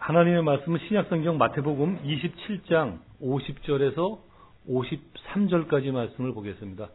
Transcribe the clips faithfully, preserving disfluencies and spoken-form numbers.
하나님의 말씀은 신약성경 마태복음 이십칠 장 오십 절에서 오십삼 절까지 말씀을 보겠습니다.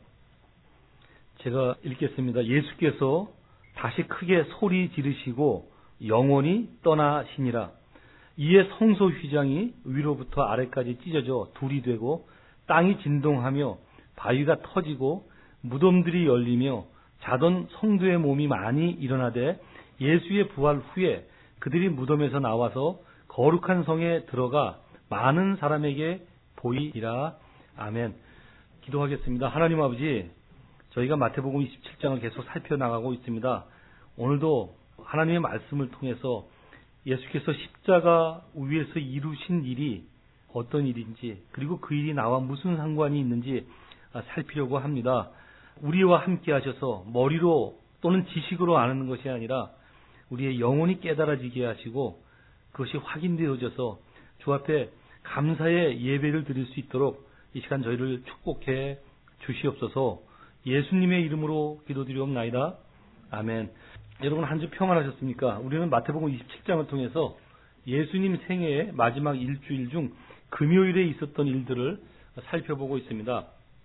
제가 읽겠습니다. 예수께서 다시 크게 소리 지르시고 영원히 떠나시니라. 이에 성소 휘장이 위로부터 아래까지 찢어져 둘이 되고 땅이 진동하며 바위가 터지고 무덤들이 열리며 자던 성도의 몸이 많이 일어나되 예수의 부활 후에 그들이 무덤에서 나와서 거룩한 성에 들어가 많은 사람에게 보이리라. 아멘. 기도하겠습니다. 하나님 아버지, 저희가 마태복음 이십칠 장을 계속 살펴나가고 있습니다. 오늘도 하나님의 말씀을 통해서 예수께서 십자가 위에서 이루신 일이 어떤 일인지, 그리고 그 일이 나와 무슨 상관이 있는지 살피려고 합니다. 우리와 함께 하셔서 머리로 또는 지식으로 아는 것이 아니라 우리의 영혼이 깨달아지게 하시고 그것이 확인되어져서 주 앞에 감사의 예배를 드릴 수 있도록 이 시간 저희를 축복해 주시옵소서. 예수님의 이름으로 기도드리옵나이다. 아멘. 여러분 한 주 평안하셨습니까? 우리는 마태복음 이십칠 장을 통해서 예수님 생애의 마지막 일주일 중 금요일에 있었던 일들을 살펴보고 있습니다.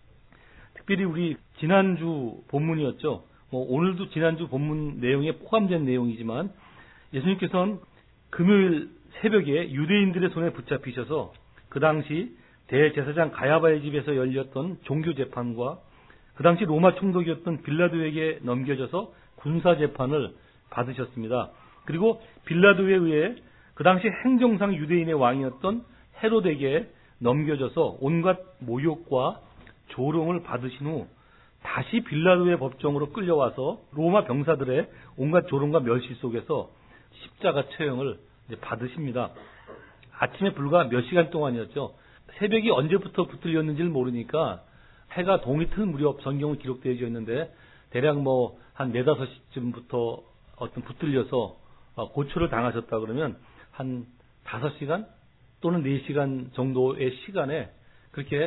특별히 우리 지난주 본문이었죠. 뭐 오늘도 지난주 본문 내용에 포함된 내용이지만 예수님께서는 금요일 새벽에 유대인들의 손에 붙잡히셔서 그 당시 대제사장 가야바의 집에서 열렸던 종교재판과 그 당시 로마 총독이었던 빌라도에게 넘겨져서 군사재판을 받으셨습니다. 그리고 빌라도에 의해 그 당시 행정상 유대인의 왕이었던 헤롯에게 넘겨져서 온갖 모욕과 조롱을 받으신 후 다시 빌라도의 법정으로 끌려와서 로마 병사들의 온갖 조롱과 멸시 속에서 십자가 처형을 이제 받으십니다. 아침에 불과 몇 시간 동안이었죠. 새벽이 언제부터 붙들렸는지를 모르니까 해가 동이 틀 무렵 성경은 기록되어 있는데 대략 뭐 한 네다섯 시쯤부터 어떤 붙들려서 고초를 당하셨다 그러면 한 다섯 시간 또는 네 시간 정도의 시간에 그렇게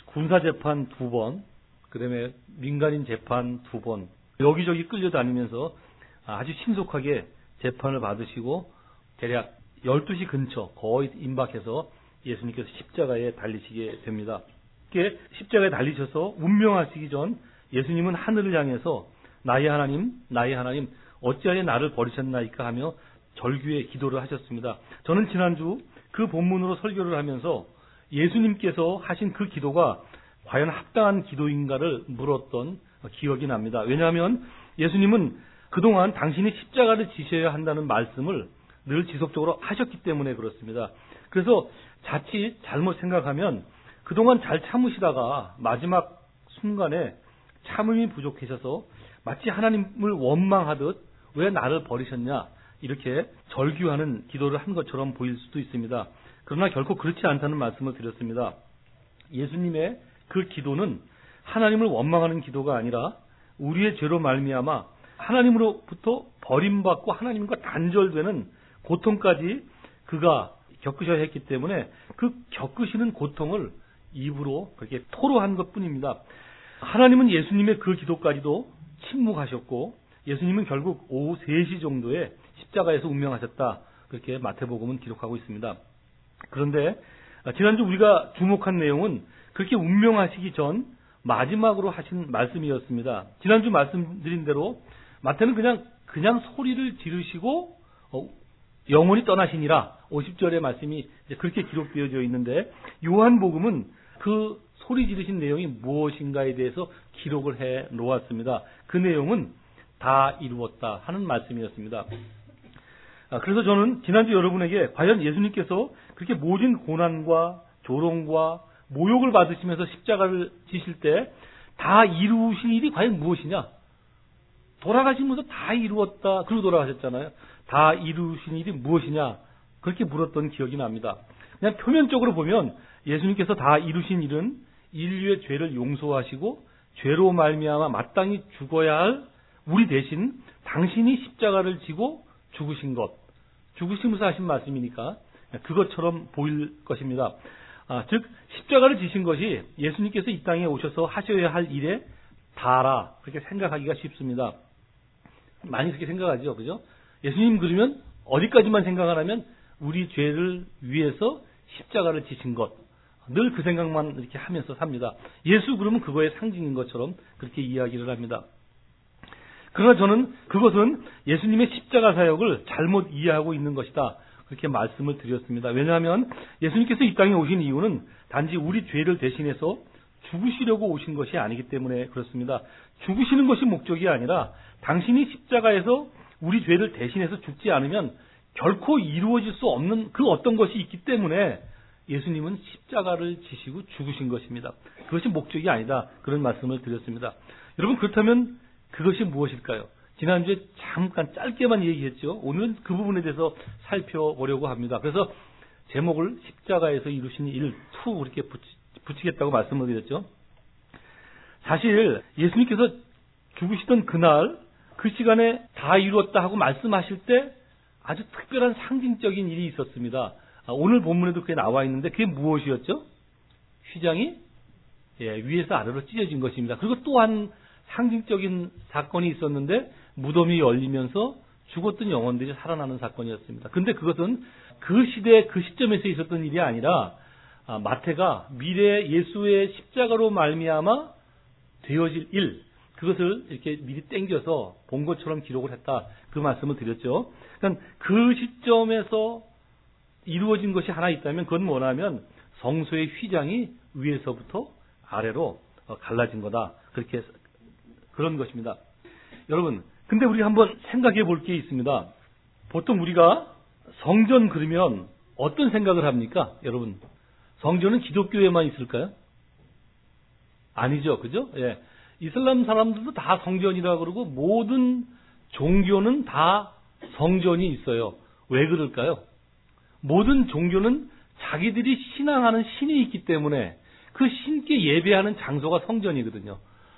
군사재판 두 번, 그 다음에 민간인 재판 두 번, 여기저기 끌려다니면서 아주 신속하게 재판을 받으시고 대략 열두 시 근처 거의 임박해서 예수님께서 십자가에 달리시게 됩니다. 이렇게 십자가에 달리셔서 운명하시기 전 예수님은 하늘을 향해서 나의 하나님, 나의 하나님, 어찌하여 나를 버리셨나이까 하며 절규의 기도를 하셨습니다. 저는 지난주 그 본문으로 설교를 하면서 예수님께서 하신 그 기도가 과연 합당한 기도인가를 물었던 기억이 납니다. 왜냐하면 예수님은 그동안 당신이 십자가를 지셔야 한다는 말씀을 늘 지속적으로 하셨기 때문에 그렇습니다. 그래서 자칫 잘못 생각하면 그동안 잘 참으시다가 마지막 순간에 참음이 부족하셔서 마치 하나님을 원망하듯 왜 나를 버리셨냐 이렇게 절규하는 기도를 한 것처럼 보일 수도 있습니다. 그러나 결코 그렇지 않다는 말씀을 드렸습니다. 예수님의 그 기도는 하나님을 원망하는 기도가 아니라 우리의 죄로 말미암아 하나님으로부터 버림받고 하나님과 단절되는 고통까지 그가 겪으셔야 했기 때문에 그 겪으시는 고통을 입으로 그렇게 토로한 것뿐입니다. 하나님은 예수님의 그 기도까지도 침묵하셨고 예수님은 결국 오후 세 시 정도에 십자가에서 운명하셨다. 그렇게 마태복음은 기록하고 있습니다. 그런데 지난주 우리가 주목한 내용은 그렇게 운명하시기 전 마지막으로 하신 말씀이었습니다. 지난주 말씀드린 대로 마태는 그냥 그냥 소리를 지르시고 어, 영원히 떠나시니라 오십 절의 말씀이 이제 그렇게 기록되어져 있는데 요한복음은 그 소리 지르신 내용이 무엇인가에 대해서 기록을 해 놓았습니다. 그 내용은 다 이루었다 하는 말씀이었습니다. 그래서 저는 지난주 여러분에게 과연 예수님께서 그렇게 모진 고난과 조롱과 모욕을 받으시면서 십자가를 지실 때 다 이루신 일이 과연 무엇이냐? 돌아가시면서 다 이루었다. 그러고 돌아가셨잖아요. 다 이루신 일이 무엇이냐? 그렇게 물었던 기억이 납니다. 그냥 표면적으로 보면 예수님께서 다 이루신 일은 인류의 죄를 용서하시고 죄로 말미암아 마땅히 죽어야 할 우리 대신 당신이 십자가를 지고 죽으신 것, 죽으시면서 하신 말씀이니까 그것처럼 보일 것입니다. 아, 즉 십자가를 지신 것이 예수님께서 이 땅에 오셔서 하셔야 할 일에 다라 그렇게 생각하기가 쉽습니다. 많이 그렇게 생각하죠, 그죠? 예수님 그러면 어디까지만 생각하냐면 우리 죄를 위해서 십자가를 지신 것. 늘 그 생각만 이렇게 하면서 삽니다. 예수 그러면 그거의 상징인 것처럼 그렇게 이야기를 합니다. 그러나 저는 그것은 예수님의 십자가 사역을 잘못 이해하고 있는 것이다. 그렇게 말씀을 드렸습니다. 왜냐하면 예수님께서 이 땅에 오신 이유는 단지 우리 죄를 대신해서 죽으시려고 오신 것이 아니기 때문에 그렇습니다. 죽으시는 것이 목적이 아니라 당신이 십자가에서 우리 죄를 대신해서 죽지 않으면 결코 이루어질 수 없는 그 어떤 것이 있기 때문에 예수님은 십자가를 지시고 죽으신 것입니다. 그것이 목적이 아니다. 그런 말씀을 드렸습니다. 여러분 그렇다면 그것이 무엇일까요? 지난주에 잠깐 짧게만 얘기했죠. 오늘은 그 부분에 대해서 살펴보려고 합니다. 그래서 제목을 십자가에서 이루신 일, 투 이렇게 붙이, 붙이겠다고 말씀을 드렸죠. 사실 예수님께서 죽으시던 그날 그 시간에 다 이루었다 하고 말씀하실 때 아주 특별한 상징적인 일이 있었습니다. 오늘 본문에도 그게 나와 있는데 그게 무엇이었죠? 휘장이 예, 위에서 아래로 찢어진 것입니다. 그리고 또한 상징적인 사건이 있었는데 무덤이 열리면서 죽었던 영혼들이 살아나는 사건이었습니다. 그런데 그것은 그 시대 그 시점에서 있었던 일이 아니라 마태가 미래 예수의 십자가로 말미암아 되어질 일, 그것을 이렇게 미리 땡겨서 본 것처럼 기록을 했다. 그 말씀을 드렸죠. 그러니까 그 시점에서 이루어진 것이 하나 있다면 그건 뭐냐면 성소의 휘장이 위에서부터 아래로 갈라진 거다. 그렇게 그런 것입니다. 여러분, 근데 우리 한번 생각해 볼 게 있습니다. 보통 우리가 성전 그러면 어떤 생각을 합니까? 여러분, 성전은 기독교에만 있을까요? 아니죠. 그죠? 예. 이슬람 사람들도 다 성전이라 그러고 모든 종교는 다 성전이 있어요. 왜 그럴까요? 모든 종교는 자기들이 신앙하는 신이 있기 때문에 그 신께 예배하는 장소가 성전이거든요.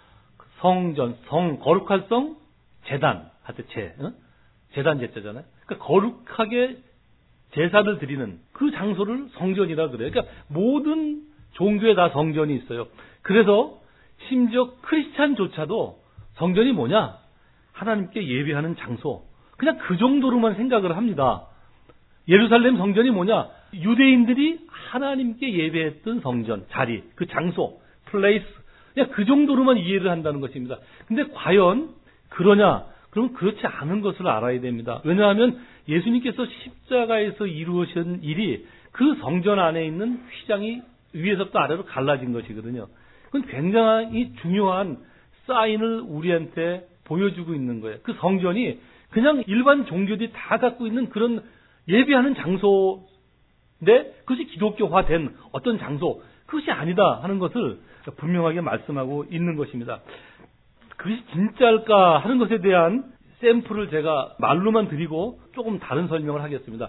성전, 성, 거룩할 성, 제단, 하여튼 제, 어? 제단 제자잖아요. 그러니까 거룩하게 제사를 드리는 그 장소를 성전이라 그래요. 그러니까 모든 종교에 다 성전이 있어요. 그래서 심지어 크리스찬조차도 성전이 뭐냐? 하나님께 예배하는 장소. 그냥 그 정도로만 생각을 합니다. 예루살렘 성전이 뭐냐? 유대인들이 하나님께 예배했던 성전, 자리, 그 장소, 플레이스. 그냥 그 정도로만 이해를 한다는 것입니다. 근데 과연 그러냐? 그럼 그렇지 않은 것을 알아야 됩니다. 왜냐하면 예수님께서 십자가에서 이루신 일이 그 성전 안에 있는 휘장이 위에서부터 아래로 갈라진 것이거든요. 그건 굉장히 중요한 사인을 우리한테 보여주고 있는 거예요. 그 성전이 그냥 일반 종교들이 다 갖고 있는 그런 예배하는 장소인데 그것이 기독교화된 어떤 장소, 그것이 아니다 하는 것을 분명하게 말씀하고 있는 것입니다. 그것이 진짜일까 하는 것에 대한 샘플을 제가 말로만 드리고 조금 다른 설명을 하겠습니다.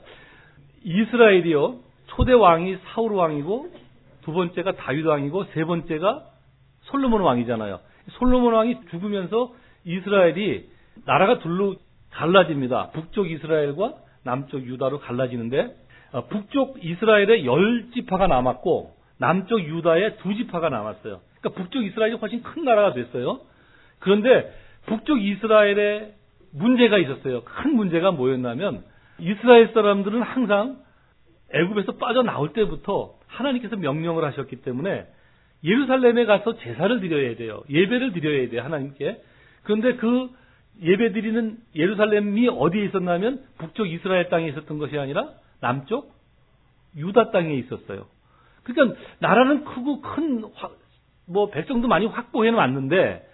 이스라엘이요, 초대 왕이 사울 왕이고 두 번째가 다윗 왕이고 세 번째가 솔로몬 왕이잖아요. 솔로몬 왕이 죽으면서 이스라엘이 나라가 둘로 갈라집니다. 북쪽 이스라엘과 남쪽 유다로 갈라지는데 북쪽 이스라엘에 열 지파가 남았고 남쪽 유다에 두 지파가 남았어요. 그러니까 북쪽 이스라엘이 훨씬 큰 나라가 됐어요. 그런데 북쪽 이스라엘에 문제가 있었어요. 큰 문제가 뭐였냐면 이스라엘 사람들은 항상 애굽에서 빠져나올 때부터 하나님께서 명령을 하셨기 때문에 예루살렘에 가서 제사를 드려야 돼요. 예배를 드려야 돼요. 하나님께. 그런데 그 예배 드리는 예루살렘이 어디에 있었냐면 북쪽 이스라엘 땅에 있었던 것이 아니라 남쪽 유다 땅에 있었어요. 그러니까 나라는 크고 큰 뭐 백성도 많이 확보해 놨는데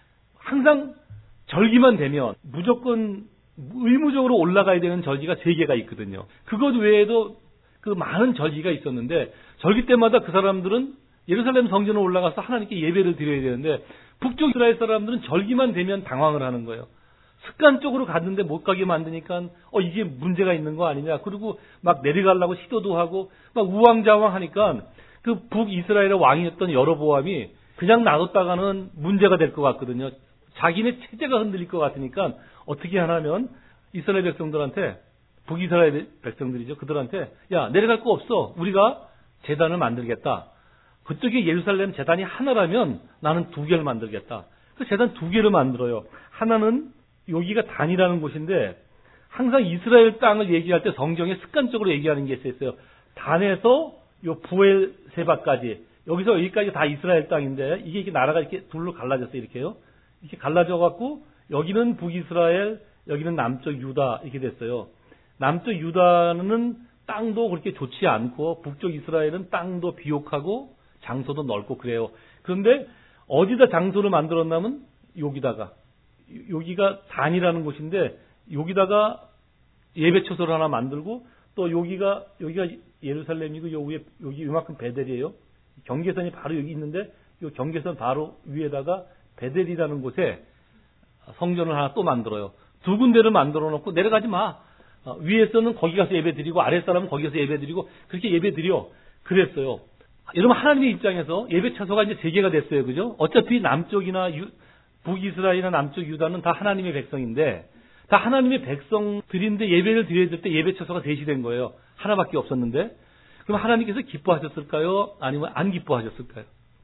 항상 절기만 되면 무조건 의무적으로 올라가야 되는 절기가 세 개가 있거든요. 그것 외에도 그 많은 절기가 있었는데 절기 때마다 그 사람들은 예루살렘 성전에 올라가서 하나님께 예배를 드려야 되는데 북쪽 이스라엘 사람들은 절기만 되면 당황을 하는 거예요. 습관적으로 갔는데 못 가게 만드니까 어 이게 문제가 있는 거 아니냐. 그리고 막 내려가려고 시도도 하고 막 우왕좌왕 하니까 그 북이스라엘의 왕이었던 여로보암이 그냥 놔뒀다가는 문제가 될 것 같거든요. 자기네 체제가 흔들릴 것 같으니까 어떻게 하냐면 이스라엘 백성들한테 북이스라엘 백성들이죠. 그들한테 야 내려갈 거 없어. 우리가 제단을 만들겠다. 그쪽에 예루살렘 제단이 하나라면 나는 두 개를 만들겠다. 그 제단 두 개를 만들어요. 하나는 여기가 단이라는 곳인데 항상 이스라엘 땅을 얘기할 때 성경에 습관적으로 얘기하는 게 있어요. 단에서 요 부엘세바까지, 여기서 여기까지 다 이스라엘 땅인데 이게 이렇게 나라가 이렇게 둘로 갈라졌어요. 이렇게요. 이렇게 갈라져 갖고 여기는 북이스라엘, 여기는 남쪽 유다 이렇게 됐어요. 남쪽 유다는 땅도 그렇게 좋지 않고 북쪽 이스라엘은 땅도 비옥하고 장소도 넓고 그래요. 그런데 어디다 장소를 만들었냐면 여기다가, 여기가 단이라는 곳인데 여기다가 예배처소를 하나 만들고, 또 여기가 여기가 예루살렘이고 요 위에 여기 이만큼 베델이에요. 경계선이 바로 여기 있는데 요 경계선 바로 위에다가 베델이라는 곳에 성전을 하나 또 만들어요. 두 군데를 만들어 놓고 내려가지 마. 어, 위에서는 거기 가서 예배 드리고 아랫사람은 거기 가서 예배 드리고 그렇게 예배 드려. 그랬어요. 여러분, 하나님의 입장에서 예배 처소가 이제 세 개가 됐어요. 그죠? 어차피 남쪽이나 유, 북이스라엘이나 남쪽 유다는 다 하나님의 백성인데, 다 하나님의 백성들인데 예배를 드려야 될 때 예배 처소가 셋이 된 거예요. 하나밖에 없었는데. 그럼 하나님께서 기뻐하셨을까요? 아니면 안 기뻐하셨을까요?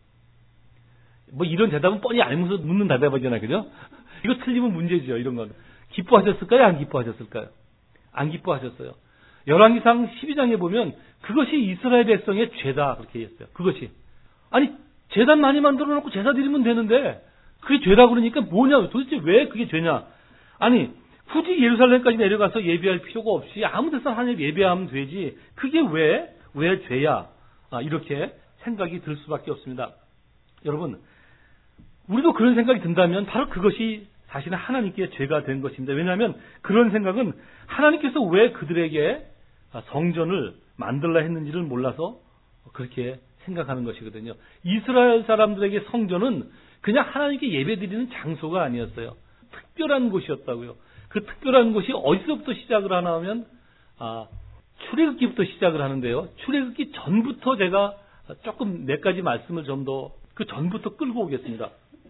뭐 이런 대답은 뻔히 알면서 묻는 대답이잖아요. 그죠? 이거 틀리면 문제죠. 이런 건. 기뻐하셨을까요? 안 기뻐하셨을까요? 안 기뻐하셨어요. 열왕기상 십이 장에 보면 그것이 이스라엘 백성의 죄다 그렇게 했어요. 그것이. 아니, 제단 많이 만들어 놓고 제사 드리면 되는데 그게 죄다 그러니까 뭐냐? 도대체 왜 그게 죄냐? 아니, 굳이 예루살렘까지 내려가서 예배할 필요가 없이 아무 데서나 하나님 예배하면 되지. 그게 왜, 왜 죄야? 아, 이렇게 생각이 들 수밖에 없습니다. 여러분, 우리도 그런 생각이 든다면 바로 그것이 사실은 하나님께 죄가 된 것입니다. 왜냐하면 그런 생각은 하나님께서 왜 그들에게 성전을 만들라 했는지를 몰라서 그렇게 생각하는 것이거든요. 이스라엘 사람들에게 성전은 그냥 하나님께 예배드리는 장소가 아니었어요. 특별한 곳이었다고요. 그 특별한 곳이 어디서부터 시작을 하나 하면 아, 출애굽기부터 시작을 하는데요. 출애굽기 전부터 제가 조금 몇 가지 말씀을 좀 더 그 전부터 끌고 오겠습니다.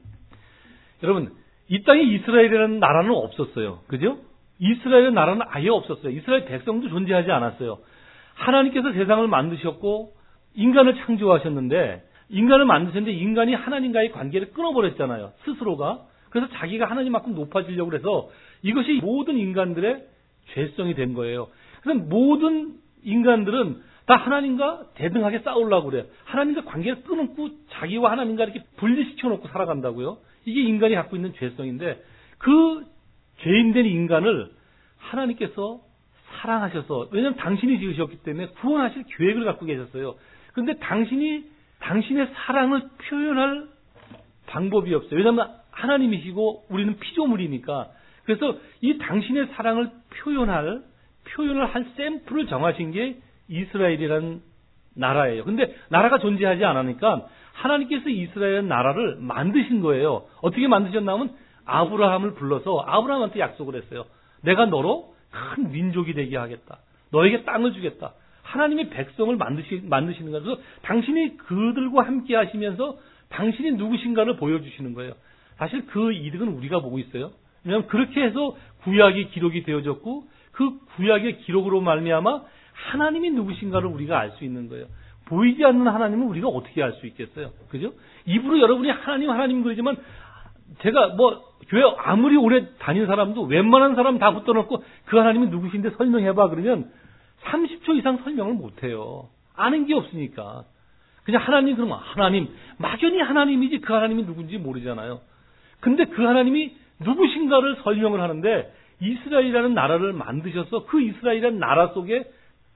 여러분, 이 땅에 이스라엘이라는 나라는 없었어요. 그죠? 이스라엘의 나라는 아예 없었어요. 이스라엘 백성도 존재하지 않았어요. 하나님께서 세상을 만드셨고 인간을 창조하셨는데, 인간을 만드셨는데 인간이 하나님과의 관계를 끊어버렸잖아요. 스스로가. 그래서 자기가 하나님만큼 높아지려고 해서 이것이 모든 인간들의 죄성이 된 거예요. 그래서 모든 인간들은 다 하나님과 대등하게 싸우려고 그래요. 하나님과 관계를 끊고 자기와 하나님과 이렇게 분리시켜 놓고 살아간다고요. 이게 인간이 갖고 있는 죄성인데, 그 죄인된 인간을 하나님께서 사랑하셔서, 왜냐하면 당신이 지으셨기 때문에 구원하실 계획을 갖고 계셨어요. 그런데 당신이 당신의 사랑을 표현할 방법이 없어요. 왜냐하면 하나님이시고 우리는 피조물이니까. 그래서 이 당신의 사랑을 표현할 표현을 할 샘플을 정하신 게 이스라엘이라는 나라예요. 근데 나라가 존재하지 않으니까 하나님께서 이스라엘 나라를 만드신 거예요. 어떻게 만드셨냐면 아브라함을 불러서 아브라함한테 약속을 했어요. 내가 너로 큰 민족이 되게 하겠다. 너에게 땅을 주겠다. 하나님의 백성을 만드시, 만드시는 거예요. 그래서 당신이 그들과 함께 하시면서 당신이 누구신가를 보여주시는 거예요. 사실 그 이득은 우리가 보고 있어요. 왜냐하면 그렇게 해서 구약이 기록이 되어졌고 그 구약의 기록으로 말미암아 하나님이 누구신가를 우리가 알 수 있는 거예요. 보이지 않는 하나님은 우리가 어떻게 알 수 있겠어요? 그죠? 입으로 여러분이 하나님 하나님 그러지만 제가 뭐 교회 아무리 오래 다닌 사람도 웬만한 사람 다 붙들어놓고 그 하나님이 누구신데 설명해봐 그러면 삼십 초 이상 설명을 못해요. 아는 게 없으니까. 그냥 하나님 그러면 하나님 막연히 하나님이지 그 하나님이 누군지 모르잖아요. 근데 그 하나님이 누구신가를 설명을 하는데 이스라엘이라는 나라를 만드셔서 그 이스라엘이라는 나라 속에서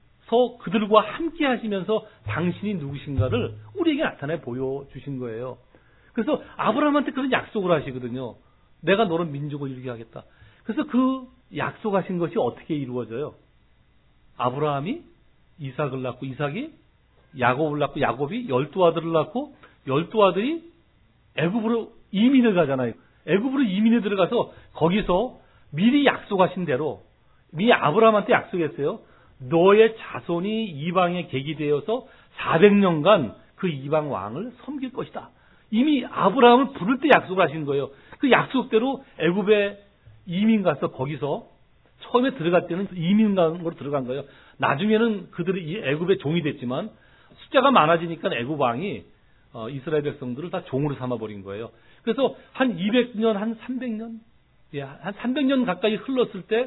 그들과 함께 하시면서 당신이 누구신가를 우리에게 나타내 보여주신 거예요. 그래서 아브라함한테 그런 약속을 하시거든요. 내가 너를 민족을 이루게 하겠다. 그래서 그 약속하신 것이 어떻게 이루어져요? 아브라함이 이삭을 낳고 이삭이 야곱을 낳고 야곱이 열두 아들을 낳고 열두 아들이 애굽으로 이민을 가잖아요. 애굽으로 이민에 들어가서 거기서 미리 약속하신 대로 미리 아브라함한테 약속했어요. 너의 자손이 이방에 객이 되어서 사백 년간 그 이방 왕을 섬길 것이다. 이미 아브라함을 부를 때 약속을 하신 거예요. 그 약속대로 애굽에 이민 가서 거기서 처음에 들어갈 때는 이민 간 거로 들어간 거예요. 나중에는 그들이 애굽의 종이 됐지만 숫자가 많아지니까 애굽 왕이 이스라엘 백성들을 다 종으로 삼아버린 거예요. 그래서 한 이백 년, 한 삼백 년, 예, 한 삼백 년 가까이 흘렀을 때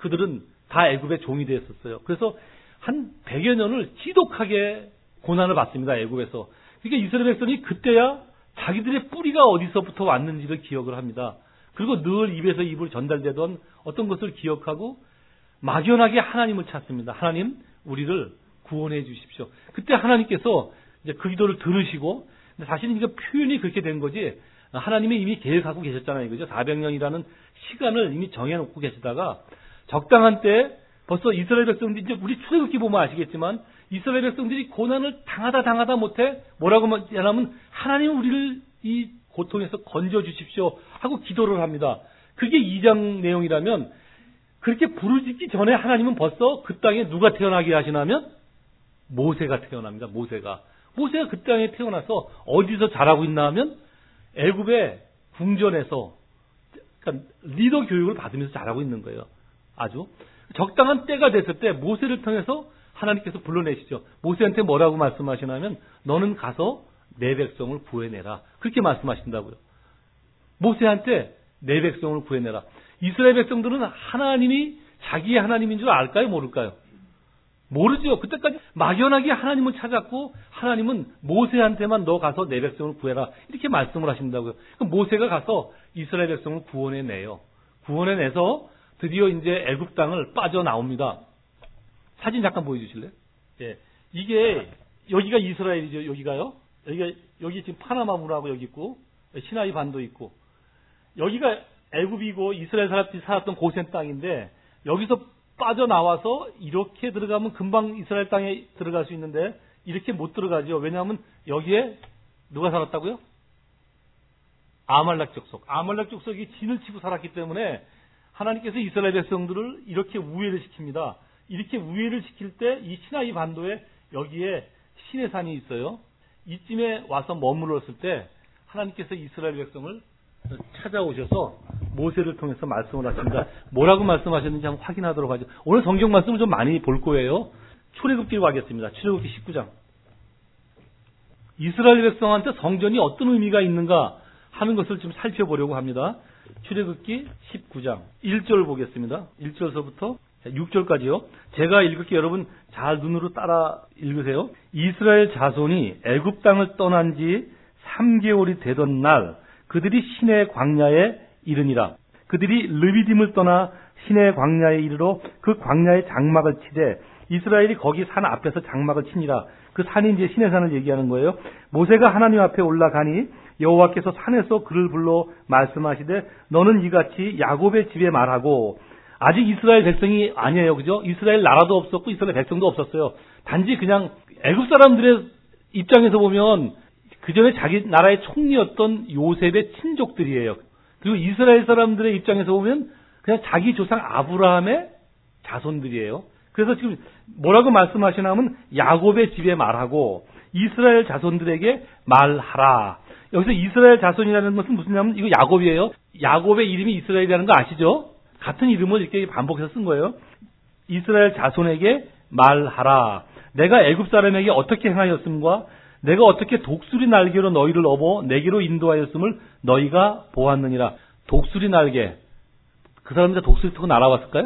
그들은 다 애굽의 종이 되었었어요. 그래서 한 백여 년을 지독하게 고난을 받습니다. 애굽에서. 그러니까 이스라엘 백성이 그때야 자기들의 뿌리가 어디서부터 왔는지를 기억을 합니다. 그리고 늘 입에서 입으로 전달되던 어떤 것을 기억하고 막연하게 하나님을 찾습니다. 하나님, 우리를 구원해 주십시오. 그때 하나님께서 이제 그 기도를 들으시고, 사실은 이거 표현이 그렇게 된 거지, 하나님이 이미 계획하고 계셨잖아요. 그죠? 사백 년이라는 시간을 이미 정해놓고 계시다가 적당한 때 벌써 이스라엘 백성들이, 이제 우리 출애굽기 보면 아시겠지만 이스라엘 백성들이 고난을 당하다 당하다 못해 뭐라고 하냐면 하나님 우리를 이 고통에서 건져 주십시오 하고 기도를 합니다. 그게 이 장 내용이라면 그렇게 부르짖기 전에 하나님은 벌써 그 땅에 누가 태어나게 하시냐면 모세가 태어납니다. 모세가. 모세가 그 땅에 태어나서 어디서 자라고 있나 하면 애굽의 궁전에서, 그러니까 리더 교육을 받으면서 자라고 있는 거예요. 아주 적당한 때가 됐을 때 모세를 통해서 하나님께서 불러내시죠. 모세한테 뭐라고 말씀하시냐면 너는 가서 내 백성을 구해내라. 그렇게 말씀하신다고요. 모세한테 내 백성을 구해내라. 이스라엘 백성들은 하나님이 자기의 하나님인 줄 알까요? 모를까요? 모르죠. 그때까지 막연하게 하나님을 찾았고 하나님은 모세한테만 너 가서 내 백성을 구해라 이렇게 말씀을 하신다고요. 그럼 모세가 가서 이스라엘 백성을 구원해내요. 구원해내서 드디어 이제 애굽 땅을 빠져나옵니다. 사진 잠깐 보여주실래요? 예, 이게 여기가 이스라엘이죠. 여기가요. 여기가 여기 지금 파나마 문하고 여기 있고 시나이 반도 있고 여기가 애굽이고 이스라엘 사람들이 살았던 고센 땅인데 여기서 빠져나와서 이렇게 들어가면 금방 이스라엘 땅에 들어갈 수 있는데 이렇게 못 들어가죠. 왜냐하면 여기에 누가 살았다고요? 아말렉 족속. 아말렉 족속이 진을 치고 살았기 때문에 하나님께서 이스라엘 백성들을 이렇게 우회를 시킵니다. 이렇게 우회를 시킬 때 이 시나이 반도에 여기에 신의 산이 있어요. 이쯤에 와서 머물렀을 때 하나님께서 이스라엘 백성을 찾아오셔서 모세를 통해서 말씀을 하십니다. 뭐라고 말씀하셨는지 한번 확인하도록 하죠. 오늘 성경 말씀을 좀 많이 볼 거예요. 출애굽기로 가겠습니다. 출애굽기 십구 장. 이스라엘 백성한테 성전이 어떤 의미가 있는가 하는 것을 좀 살펴보려고 합니다. 출애굽기 십구 장 일 절 보겠습니다. 일 절서부터 육 절까지요. 제가 읽을게요. 여러분 잘 눈으로 따라 읽으세요. 이스라엘 자손이 애굽 땅을 떠난 지 삼 개월이 되던 날 그들이 시내 광야에 이르니라. 그들이 르비딤을 떠나 시내 광야에 이르러 그 광야에 장막을 치되 이스라엘이 거기 산 앞에서 장막을 치니라. 그 산이 이제 시내 산을 얘기하는 거예요. 모세가 하나님 앞에 올라가니 여호와께서 산에서 그를 불러 말씀하시되 너는 이같이 야곱의 집에 말하고. 아직 이스라엘 백성이 아니에요. 그죠? 이스라엘 나라도 없었고 이스라엘 백성도 없었어요. 단지 그냥 애굽 사람들의 입장에서 보면 그 전에 자기 나라의 총리였던 요셉의 친족들이에요. 그리고 이스라엘 사람들의 입장에서 보면 그냥 자기 조상 아브라함의 자손들이에요. 그래서 지금 뭐라고 말씀하시냐면 야곱의 집에 말하고 이스라엘 자손들에게 말하라. 여기서 이스라엘 자손이라는 것은 무슨냐면 이거 야곱이에요. 야곱의 이름이 이스라엘이라는 거 아시죠? 같은 이름을 이렇게 반복해서 쓴 거예요. 이스라엘 자손에게 말하라. 내가 애굽 사람에게 어떻게 행하였음과 내가 어떻게 독수리 날개로 너희를 업어 내게로 인도하였음을 너희가 보았느니라. 독수리 날개. 그 사람들 독수리 타고 날아왔을까요?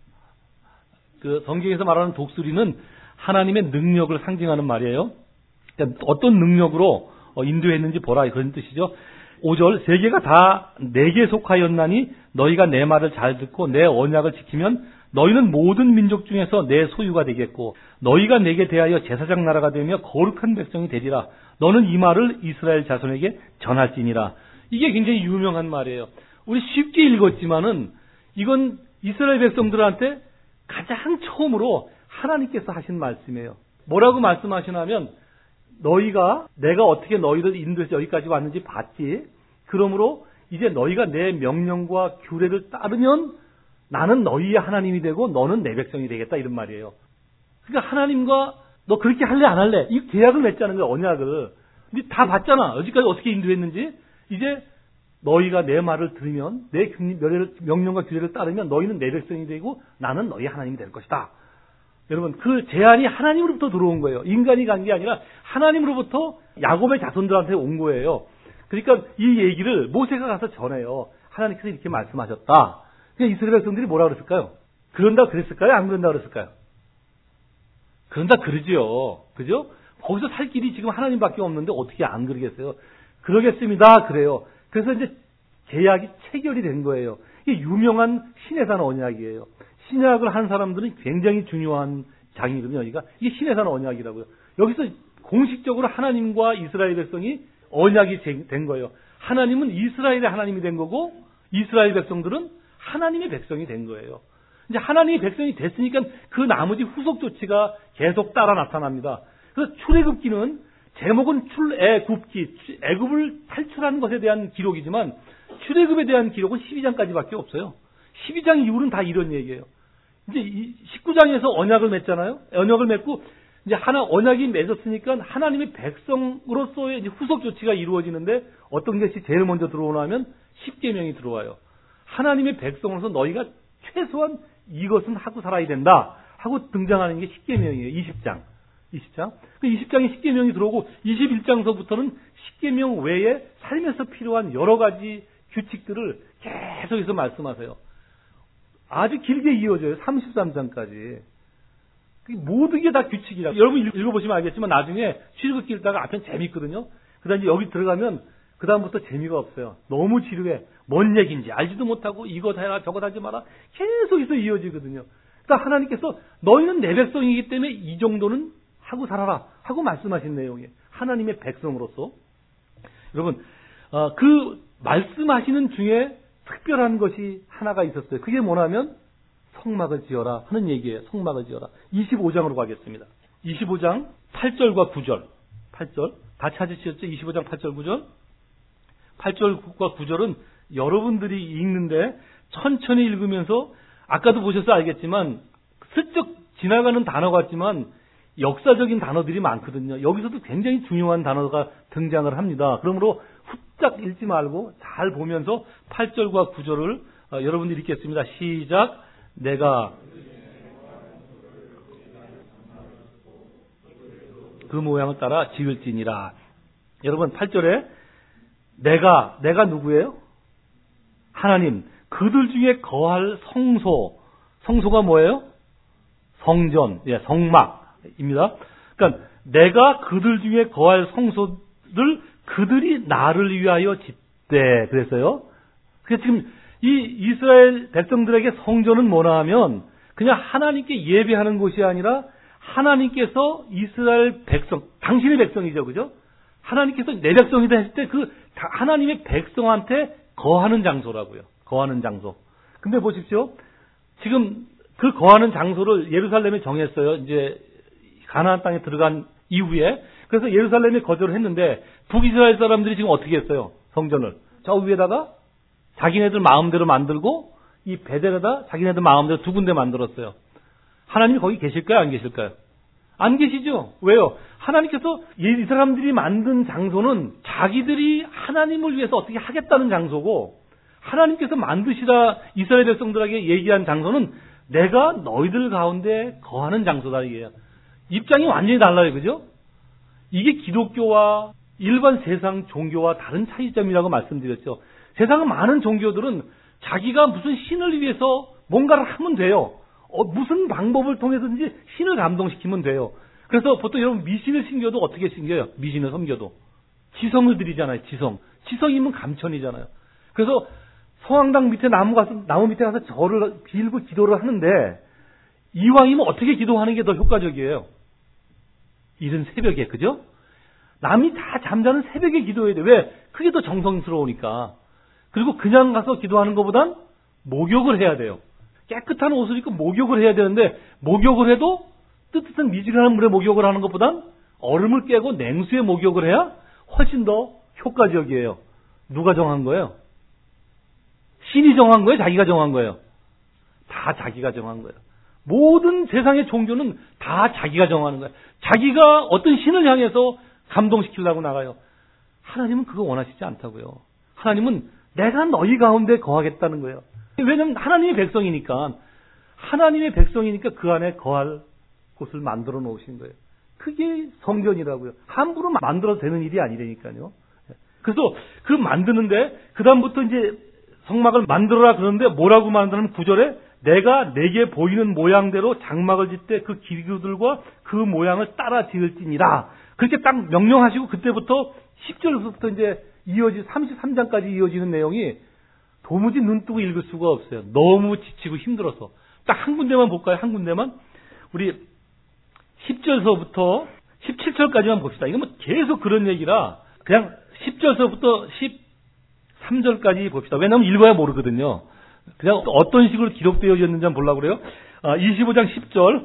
그 성경에서 말하는 독수리는 하나님의 능력을 상징하는 말이에요. 그러니까 어떤 능력으로 인도했는지 보라 그런 뜻이죠. 오 절 세계가 다 내게 속하였나니 너희가 내 말을 잘 듣고 내 언약을 지키면 너희는 모든 민족 중에서 내 소유가 되겠고 너희가 내게 대하여 제사장 나라가 되며 거룩한 백성이 되리라. 너는 이 말을 이스라엘 자손에게 전할지니라. 이게 굉장히 유명한 말이에요. 우리 쉽게 읽었지만은 이건 이스라엘 백성들한테 가장 처음으로 하나님께서 하신 말씀이에요. 뭐라고 말씀하시냐면 너희가 내가 어떻게 너희를 인도해서 여기까지 왔는지 봤지. 그러므로 이제 너희가 내 명령과 규례를 따르면 나는 너희의 하나님이 되고 너는 내 백성이 되겠다 이런 말이에요. 그러니까 하나님과 너 그렇게 할래 안 할래? 이 계약을 맺자는 거야. 언약을. 근데 다 봤잖아. 여기까지 어떻게 인도했는지. 이제 너희가 내 말을 들으면 내 명령과 규례를 따르면 너희는 내 백성이 되고 나는 너희 하나님이 될 것이다. 여러분 그 제안이 하나님으로부터 들어온 거예요. 인간이 간 게 아니라 하나님으로부터 야곱의 자손들한테 온 거예요. 그러니까 이 얘기를 모세가 가서 전해요. 하나님께서 이렇게 말씀하셨다. 그러니까 이스라엘 백성들이 뭐라 그랬을까요? 그런다 그랬을까요? 안 그런다 그랬을까요? 그런다 그러지요. 그죠? 거기서 살 길이 지금 하나님밖에 없는데 어떻게 안 그러겠어요? 그러겠습니다. 그래요. 그래서 이제 계약이 체결이 된 거예요. 이게 유명한 신해산 언약이에요. 신약을 한 사람들은 굉장히 중요한 장이거든요. 여기가 이게 신해산 언약이라고요. 여기서 공식적으로 하나님과 이스라엘 백성이 언약이 된 거예요. 하나님은 이스라엘의 하나님이 된 거고 이스라엘 백성들은 하나님의 백성이 된 거예요. 이제 하나님의 백성이 됐으니까 그 나머지 후속 조치가 계속 따라 나타납니다. 그래서 출애굽기는 제목은 출애굽기, 애굽을 탈출하는 것에 대한 기록이지만 출애굽에 대한 기록은 십이 장까지밖에 없어요. 십이 장 이후는 다 이런 얘기예요. 이제 십구 장에서 언약을 맺잖아요. 언약을 맺고 이제 하나 언약이 맺었으니까 하나님의 백성으로서의 이제 후속 조치가 이루어지는데 어떤 것이 제일 먼저 들어오냐면 십계명이 들어와요. 하나님의 백성으로서 너희가 최소한 이것은 하고 살아야 된다 하고 등장하는 게 십계명이에요. 이십 장. 이십 장. 그 이십 장에 십계명이 들어오고 이십일 장서부터는 십계명 외에 삶에서 필요한 여러 가지 규칙들을 계속해서 말씀하세요. 아주 길게 이어져요. 삼십삼 장까지. 모든 게 다 규칙이라. 여러분 읽어보시면 알겠지만 나중에 출애굽기 읽다가 앞엔 재밌거든요. 그 다음에 여기 들어가면 그 다음부터 재미가 없어요. 너무 지루해. 뭔 얘기인지 알지도 못하고 이것 해라 저것 하지 마라. 계속해서 이어지거든요. 그러니까 하나님께서 너희는 내 백성이기 때문에 이 정도는 하고 살아라 하고 말씀하신 내용이에요. 하나님의 백성으로서. 여러분 어, 그 말씀하시는 중에 특별한 것이 하나가 있었어요. 그게 뭐냐면 성막을 지어라 하는 얘기예요. 성막을 지어라. 이십오 장으로 가겠습니다. 이십오 장 팔 절과 구 절. 팔 절. 다 찾으셨죠? 이십오 장 팔 절 구 절. 팔 절과 구 절은 여러분들이 읽는데 천천히 읽으면서 아까도 보셔서 알겠지만 슬쩍 지나가는 단어 같지만 역사적인 단어들이 많거든요. 여기서도 굉장히 중요한 단어가 등장을 합니다. 그러므로 훌쩍 읽지 말고 잘 보면서 팔 절과 구 절을 어, 여러분들이 읽겠습니다. 시작. 내가 그 모양을 따라 지을지니라. 여러분 팔 절에 내가 내가 누구예요? 하나님. 그들 중에 거할 성소. 성소가 뭐예요? 성전, 예, 성막입니다. 그러니까 내가 그들 중에 거할 성소를 그들이 나를 위하여 짓되 그랬어요. 그래서 지금 이 이스라엘 백성들에게 성전은 뭐냐 하면 그냥 하나님께 예배하는 곳이 아니라 하나님께서 이스라엘 백성, 당신의 백성이죠, 그죠? 하나님께서 내 백성이다 했을 때 그 하나님의 백성한테 거하는 장소라고요. 거하는 장소. 근데 보십시오. 지금 그 거하는 장소를 예루살렘에 정했어요. 이제 가나안 땅에 들어간 이후에. 그래서 예루살렘에 거주를 했는데 북이스라엘 사람들이 지금 어떻게 했어요? 성전을. 저 위에다가 자기네들 마음대로 만들고 이 베델에다 자기네들 마음대로 두 군데 만들었어요. 하나님이 거기 계실까요? 안 계실까요? 안 계시죠? 왜요? 하나님께서 이 사람들이 만든 장소는 자기들이 하나님을 위해서 어떻게 하겠다는 장소고 하나님께서 만드시라 이스라엘 백성들에게 얘기한 장소는 내가 너희들 가운데 거하는 장소다 이게요. 입장이 완전히 달라요. 그죠? 이게 기독교와 일반 세상 종교와 다른 차이점이라고 말씀드렸죠. 세상의 많은 종교들은 자기가 무슨 신을 위해서 뭔가를 하면 돼요. 어, 무슨 방법을 통해서든지 신을 감동시키면 돼요. 그래서 보통 여러분 미신을 신겨도 어떻게 신겨요? 미신을 섬겨도. 지성을 드리잖아요. 지성. 지성이면 감천이잖아요. 그래서 성황당 밑에 나무 가서, 나무 밑에 가서 절을 빌고 기도를 하는데 이왕이면 어떻게 기도하는 게 더 효과적이에요? 이른 새벽에, 그죠? 남이 다 잠자는 새벽에 기도해야 돼. 왜? 그게 더 정성스러우니까. 그리고 그냥 가서 기도하는 것보단 목욕을 해야 돼요. 깨끗한 옷을 입고 목욕을 해야 되는데 목욕을 해도 뜨뜻한 미지근한 물에 목욕을 하는 것보단 얼음을 깨고 냉수에 목욕을 해야 훨씬 더 효과적이에요. 누가 정한 거예요? 신이 정한 거예요? 자기가 정한 거예요? 다 자기가 정한 거예요. 모든 세상의 종교는 다 자기가 정하는 거예요. 자기가 어떤 신을 향해서 감동시키려고 나가요. 하나님은 그거 원하시지 않다고요. 하나님은 내가 너희 가운데 거하겠다는 거예요. 왜냐하면 하나님의 백성이니까 하나님의 백성이니까 그 안에 거할 곳을 만들어 놓으신 거예요. 그게 성전이라고요. 함부로 만들어도 되는 일이 아니라니까요. 그래서 그 만드는데 그 다음부터 이제 성막을 만들어라 그러는데 뭐라고 만드냐면 구 절에 내가 내게 보이는 모양대로 장막을 짓되 그 기구들과 그 모양을 따라 지을지니라. 그렇게 딱 명령하시고 그때부터 십 절부터 이제 이어지 삼십삼 장까지 이어지는 내용이 도무지 눈 뜨고 읽을 수가 없어요. 너무 지치고 힘들어서. 딱 한 군데만 볼까요? 한 군데만. 우리 십 절서부터 십칠 절까지만 봅시다. 이건 뭐 계속 그런 얘기라 그냥 십 절서부터 십삼 절까지 봅시다. 왜냐하면 읽어야 모르거든요. 그냥 어떤 식으로 기록되어 있는지 한번 보려고 그래요. 아, 이십오 장 십 절.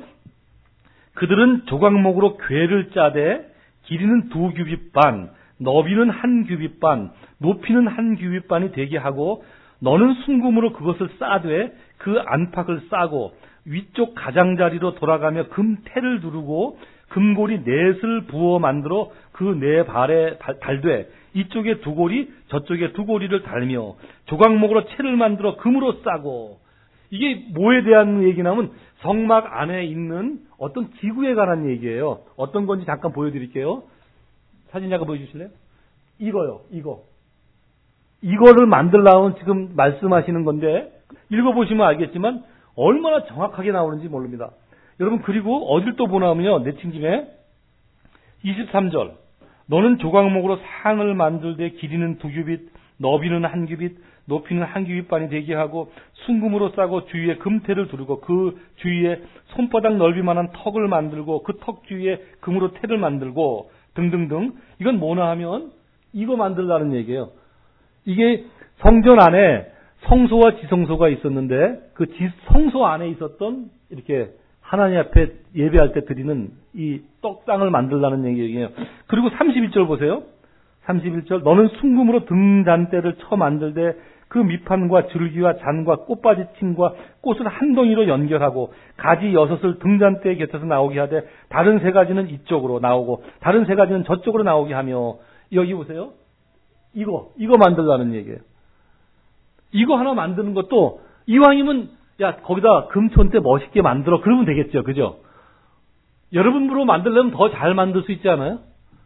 그들은 조각목으로 궤를 짜되 길이는 두 규빗 반, 너비는 한 규빗 반, 높이는 한 규빗 반이 되게 하고 너는 순금으로 그것을 싸되 그 안팎을 싸고 위쪽 가장자리로 돌아가며 금태를 두르고 금고리 넷을 부어 만들어 그 네 발에 달되 이쪽에 두 고리 저쪽에 두 고리를 달며 조각목으로 채를 만들어 금으로 싸고. 이게 뭐에 대한 얘기냐면 성막 안에 있는 어떤 기구에 관한 얘기예요. 어떤 건지 잠깐 보여드릴게요. 사진 잠깐 보여주실래요? 이거요. 이거. 이거를 만들라면 지금 말씀하시는 건데 읽어보시면 알겠지만 얼마나 정확하게 나오는지 모릅니다. 여러분 그리고 어딜 또 보나면요. 내친 김에 이십삼 절. 너는 조각목으로 상을 만들되 길이는 두 규빗, 너비는 한 규빗, 높이는 한 규빗 반이 되게 하고 순금으로 싸고 주위에 금태를 두르고 그 주위에 손바닥 넓이만한 턱을 만들고 그 턱 주위에 금으로 태를 만들고 등등등. 이건 뭐나 하면 이거 만들라는 얘기예요. 이게 성전 안에 성소와 지성소가 있었는데 그 성소 안에 있었던 이렇게 하나님 앞에 예배할 때 드리는 이 떡상을 만들라는 얘기예요. 그리고 삼십일 절 보세요. 삼십일 절. 너는 순금으로 등잔대를 쳐 만들되 그 밑판과 줄기와 잔과 꽃받이침과 꽃을 한 덩이로 연결하고 가지 여섯을 등잔대 곁에서 나오게 하되 다른 세 가지는 이쪽으로 나오고 다른 세 가지는 저쪽으로 나오게 하며. 여기 보세요. 이거 이거 만들라는 얘기예요. 이거 하나 만드는 것도 이왕이면 야 거기다 금촌대 멋있게 만들어 그러면 되겠죠. 그죠? 여러분으로 만들려면 더 잘 만들 수 있지 않아요?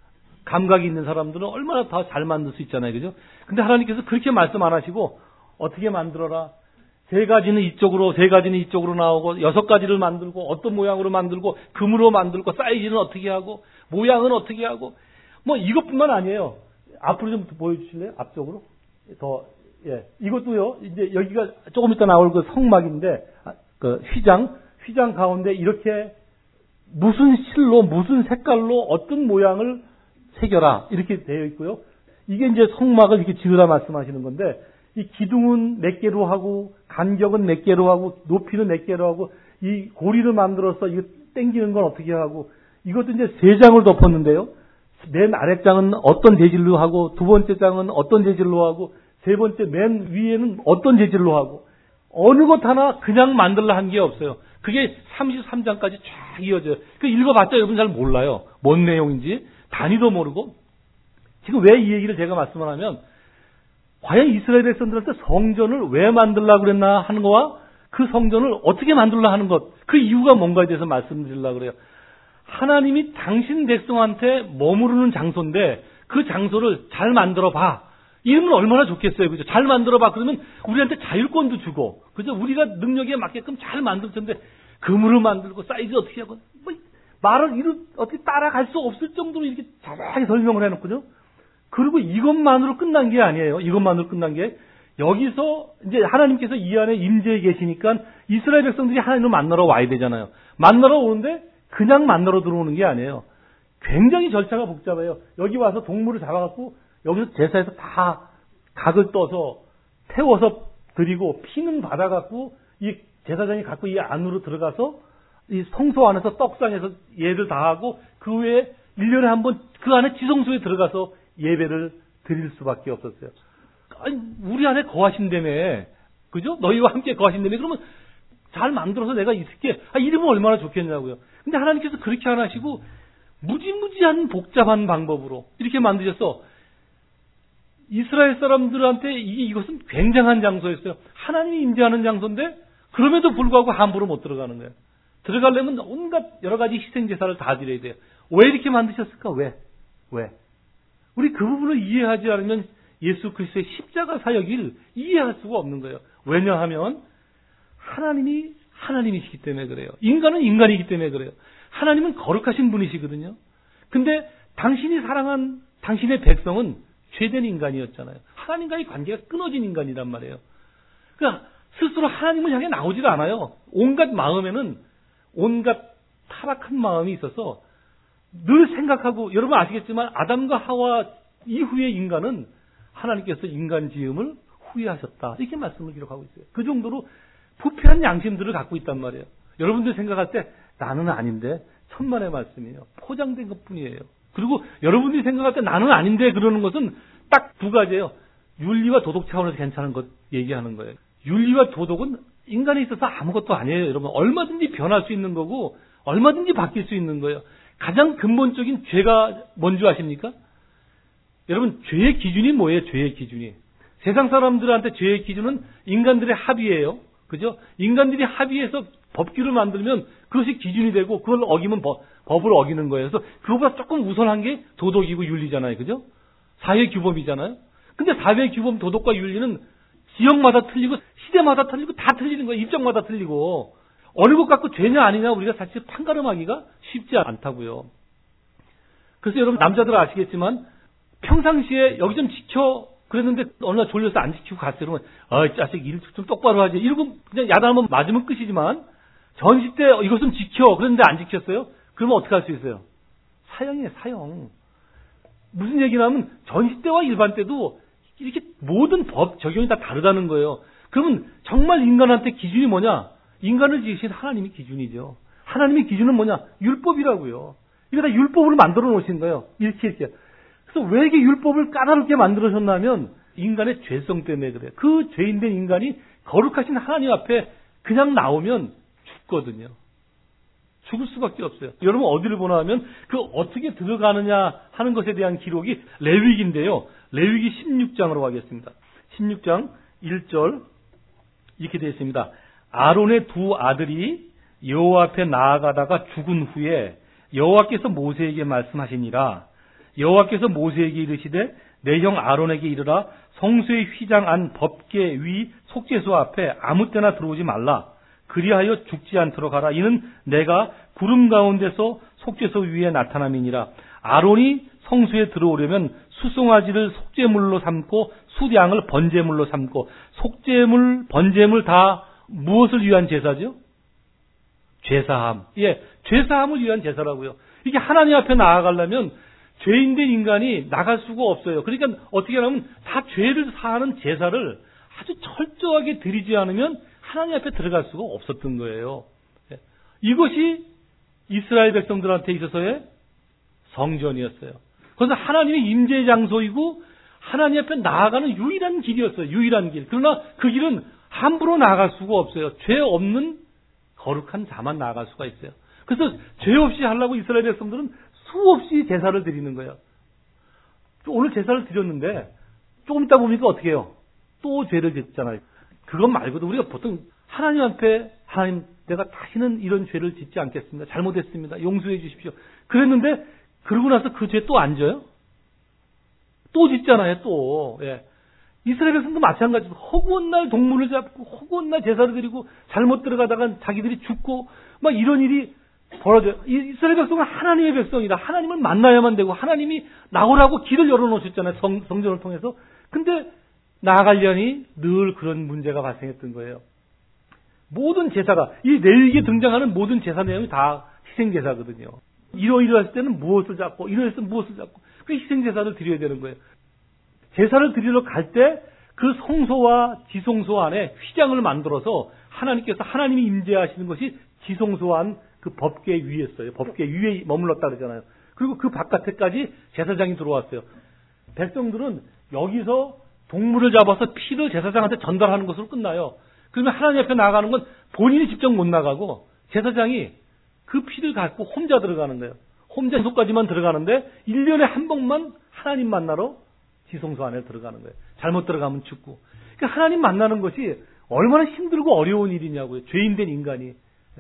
감각이 있는 사람들은 얼마나 더 잘 만들 수 있잖아요. 그죠? 근데 하나님께서 그렇게 말씀 안 하시고 어떻게 만들어라. 세 가지는 이쪽으로 세 가지는 이쪽으로 나오고 여섯 가지를 만들고 어떤 모양으로 만들고 금으로 만들고 사이즈는 어떻게 하고 모양은 어떻게 하고 뭐 이것뿐만 아니에요. 앞으로 좀 보여주실래요? 앞쪽으로 더. 예, 이것도요. 이제 여기가 조금 이따 나올 그 성막인데 그 휘장 휘장 가운데 이렇게 무슨 실로 무슨 색깔로 어떤 모양을 새겨라 이렇게 되어 있고요. 이게 이제 성막을 이렇게 지으라 말씀하시는 건데 이 기둥은 몇 개로 하고 간격은 몇 개로 하고 높이는 몇 개로 하고 이 고리를 만들어서 이거 당기는 건 어떻게 하고 이것도 이제 세 장을 덮었는데요. 맨 아랫장은 어떤 재질로 하고 두 번째 장은 어떤 재질로 하고 세 번째 맨 위에는 어떤 재질로 하고 어느 것 하나 그냥 만들라 한 게 없어요. 그게 삼십삼 장까지 쫙 이어져요. 그 읽어봤자 여러분 잘 몰라요. 뭔 내용인지 단위도 모르고. 지금 왜 이 얘기를 제가 말씀을 하면 과연 이스라엘 백성들한테 성전을 왜 만들려고 그랬나 하는 거와 그 성전을 어떻게 만들려 하는 것 그 이유가 뭔가에 대해서 말씀드리려고 그래요. 하나님이 당신 백성한테 머무르는 장소인데 그 장소를 잘 만들어 봐. 이러면 얼마나 좋겠어요. 그죠? 잘 만들어 봐. 그러면 우리한테 자율권도 주고, 그죠? 우리가 능력에 맞게끔 잘 만들 텐데, 금으로 만들고, 사이즈 어떻게 하고, 뭐, 말을 이렇게 어떻게 따라갈 수 없을 정도로 이렇게 자세하게 설명을 해놓거든요. 그리고 이것만으로 끝난 게 아니에요. 이것만으로 끝난 게. 여기서, 이제 하나님께서 이 안에 임재해 계시니까 이스라엘 백성들이 하나님을 만나러 와야 되잖아요. 만나러 오는데, 그냥 만나러 들어오는 게 아니에요. 굉장히 절차가 복잡해요. 여기 와서 동물을 잡아갖고, 여기서 제사에서 다 각을 떠서 태워서 드리고 피는 받아갖고 이 제사장이 갖고 이 안으로 들어가서 이 성소 안에서 떡상에서 예를 다하고 그 외에 일 년에 한 번 그 안에 지성소에 들어가서 예배를 드릴 수밖에 없었어요. 아니, 우리 안에 거하신다며. 그죠? 너희와 함께 거하신다며. 그러면 잘 만들어서 내가 있을게. 아, 이러면 얼마나 좋겠냐고요. 근데 하나님께서 그렇게 안 하시고 무지무지한 복잡한 방법으로 이렇게 만드셔서 이스라엘 사람들한테 이게 이것은 굉장한 장소였어요. 하나님이 임재하는 장소인데 그럼에도 불구하고 함부로 못 들어가는 거예요. 들어가려면 온갖 여러 가지 희생 제사를 다 드려야 돼요. 왜 이렇게 만드셨을까? 왜? 왜? 우리 그 부분을 이해하지 않으면 예수 그리스도의 십자가 사역을 이해할 수가 없는 거예요. 왜냐하면 하나님이 하나님이시기 때문에 그래요. 인간은 인간이기 때문에 그래요. 하나님은 거룩하신 분이시거든요. 근데 당신이 사랑한 당신의 백성은 죄된 인간이었잖아요. 하나님과의 관계가 끊어진 인간이란 말이에요. 그러니까 스스로 하나님을 향해 나오지도 않아요. 온갖 마음에는 온갖 타락한 마음이 있어서 늘 생각하고, 여러분 아시겠지만 아담과 하와 이후의 인간은 하나님께서 인간 지음을 후회하셨다, 이렇게 말씀을 기록하고 있어요. 그 정도로 부패한 양심들을 갖고 있단 말이에요. 여러분들 생각할 때 나는 아닌데, 천만의 말씀이에요. 포장된 것뿐이에요. 그리고 여러분들이 생각할 때 나는 아닌데 그러는 것은 딱 두 가지예요. 윤리와 도덕 차원에서 괜찮은 것 얘기하는 거예요. 윤리와 도덕은 인간에 있어서 아무것도 아니에요. 여러분, 얼마든지 변할 수 있는 거고 얼마든지 바뀔 수 있는 거예요. 가장 근본적인 죄가 뭔지 아십니까? 여러분, 죄의 기준이 뭐예요? 죄의 기준이. 세상 사람들한테 죄의 기준은 인간들의 합의예요. 그죠? 인간들이 합의해서 법규를 만들면 그것이 기준이 되고, 그걸 어기면 법, 법을 어기는 거예요. 그래서 그거보다 조금 우선한 게 도덕이고 윤리잖아요. 그죠? 사회 규범이잖아요. 근데 사회 규범, 도덕과 윤리는 지역마다 틀리고 시대마다 틀리고 다 틀리는 거예요. 입장마다 틀리고. 어느 것 갖고 죄냐 아니냐 우리가 사실 판가름하기가 쉽지 않다고요. 그래서 여러분, 남자들 아시겠지만 평상시에 여기 좀 지켜 그랬는데 어느 날 졸려서 안 지키고 갔어요. 그러면 어이 자식 일 좀 똑바로 하지, 이러고 그냥 야단 한번 맞으면 끝이지만, 전시 때 이것 좀 지켜 그랬는데 안 지켰어요? 그러면 어떻게 할 수 있어요? 사형이에요, 사형. 무슨 얘기냐면 전시 때와 일반 때도 이렇게 모든 법 적용이 다 다르다는 거예요. 그러면 정말 인간한테 기준이 뭐냐? 인간을 지으신 하나님이 기준이죠. 하나님의 기준은 뭐냐? 율법이라고요. 이거 다 율법으로 만들어 놓으신 거예요. 이렇게 이렇게. 그래서 왜 이렇게 율법을 까다롭게 만들어셨냐면 인간의 죄성 때문에 그래요. 그 죄인된 인간이 거룩하신 하나님 앞에 그냥 나오면 죽거든요. 죽을 수밖에 없어요. 여러분 어디를 보나 하면 그 어떻게 들어가느냐 하는 것에 대한 기록이 레위기인데요. 레위기 십육 장으로 가겠습니다. 십육 장 일 절 이렇게 되어 있습니다. 아론의 두 아들이 여호와 앞에 나아가다가 죽은 후에 여호와께서 모세에게 말씀하시니라. 여호와께서 모세에게 이르시되 내 형 아론에게 이르라. 성소의 휘장 안 법궤 위 속죄소 앞에 아무 때나 들어오지 말라. 그리하여 죽지 않도록 하라. 이는 내가 구름 가운데서 속죄소 위에 나타남이니라. 아론이 성소에 들어오려면 수송아지를 속죄물로 삼고 수량을 번제물로 삼고, 속죄물, 번제물 다 무엇을 위한 제사죠? 죄사함. 예, 죄사함을 위한 제사라고요. 이게 하나님 앞에 나아가려면 죄인된 인간이 나갈 수가 없어요. 그러니까 어떻게 하냐면 다 죄를 사하는 제사를 아주 철저하게 드리지 않으면 하나님 앞에 들어갈 수가 없었던 거예요. 이것이 이스라엘 백성들한테 있어서의 성전이었어요. 그래서 하나님의 임재 장소이고 하나님 앞에 나아가는 유일한 길이었어요. 유일한 길. 그러나 그 길은 함부로 나아갈 수가 없어요. 죄 없는 거룩한 자만 나아갈 수가 있어요. 그래서 죄 없이 하려고 이스라엘 백성들은 수없이 제사를 드리는 거예요. 오늘 제사를 드렸는데 조금 있다 보니까 어떻게 해요? 또 죄를 짓잖아요. 그것 말고도 우리가 보통 하나님 앞에 하나님 내가 다시는 이런 죄를 짓지 않겠습니다. 잘못했습니다. 용서해 주십시오. 그랬는데 그러고 나서 그 죄 또 안 져요? 또 짓잖아요. 또. 예. 이스라엘 백성도 마찬가지로 허구한 날 동물을 잡고 허구한 날 제사를 드리고 잘못 들어가다가 자기들이 죽고 막 이런 일이 벌어져요. 이스라엘 백성은 하나님의 백성이다. 하나님을 만나야만 되고 하나님이 나오라고 길을 열어놓으셨잖아요. 성, 성전을 통해서. 근데 나아가려니 늘 그런 문제가 발생했던 거예요. 모든 제사가, 이 레위기에 등장하는 모든 제사 내용이 다 희생제사거든요. 이러이러했을 때는 무엇을 잡고 이러했을 때는 무엇을 잡고 그 희생제사를 드려야 되는 거예요. 제사를 드리러 갈 때 그 성소와 지성소 안에 휘장을 만들어서 하나님께서 하나님이 임재하시는 것이 지성소 안 그 법궤 위에 있어요. 법궤 위에 머물렀다 그러잖아요. 그리고 그 바깥에까지 제사장이 들어왔어요. 백성들은 여기서 동물을 잡아서 피를 제사장한테 전달하는 것으로 끝나요. 그러면 하나님 앞에 나가는 건 본인이 직접 못 나가고 제사장이 그 피를 갖고 혼자 들어가는 거예요. 혼자 지성소까지만 들어가는데 일 년에 한 번만 하나님 만나러 지성소 안에 들어가는 거예요. 잘못 들어가면 죽고. 그러니까 하나님 만나는 것이 얼마나 힘들고 어려운 일이냐고요. 죄인된 인간이.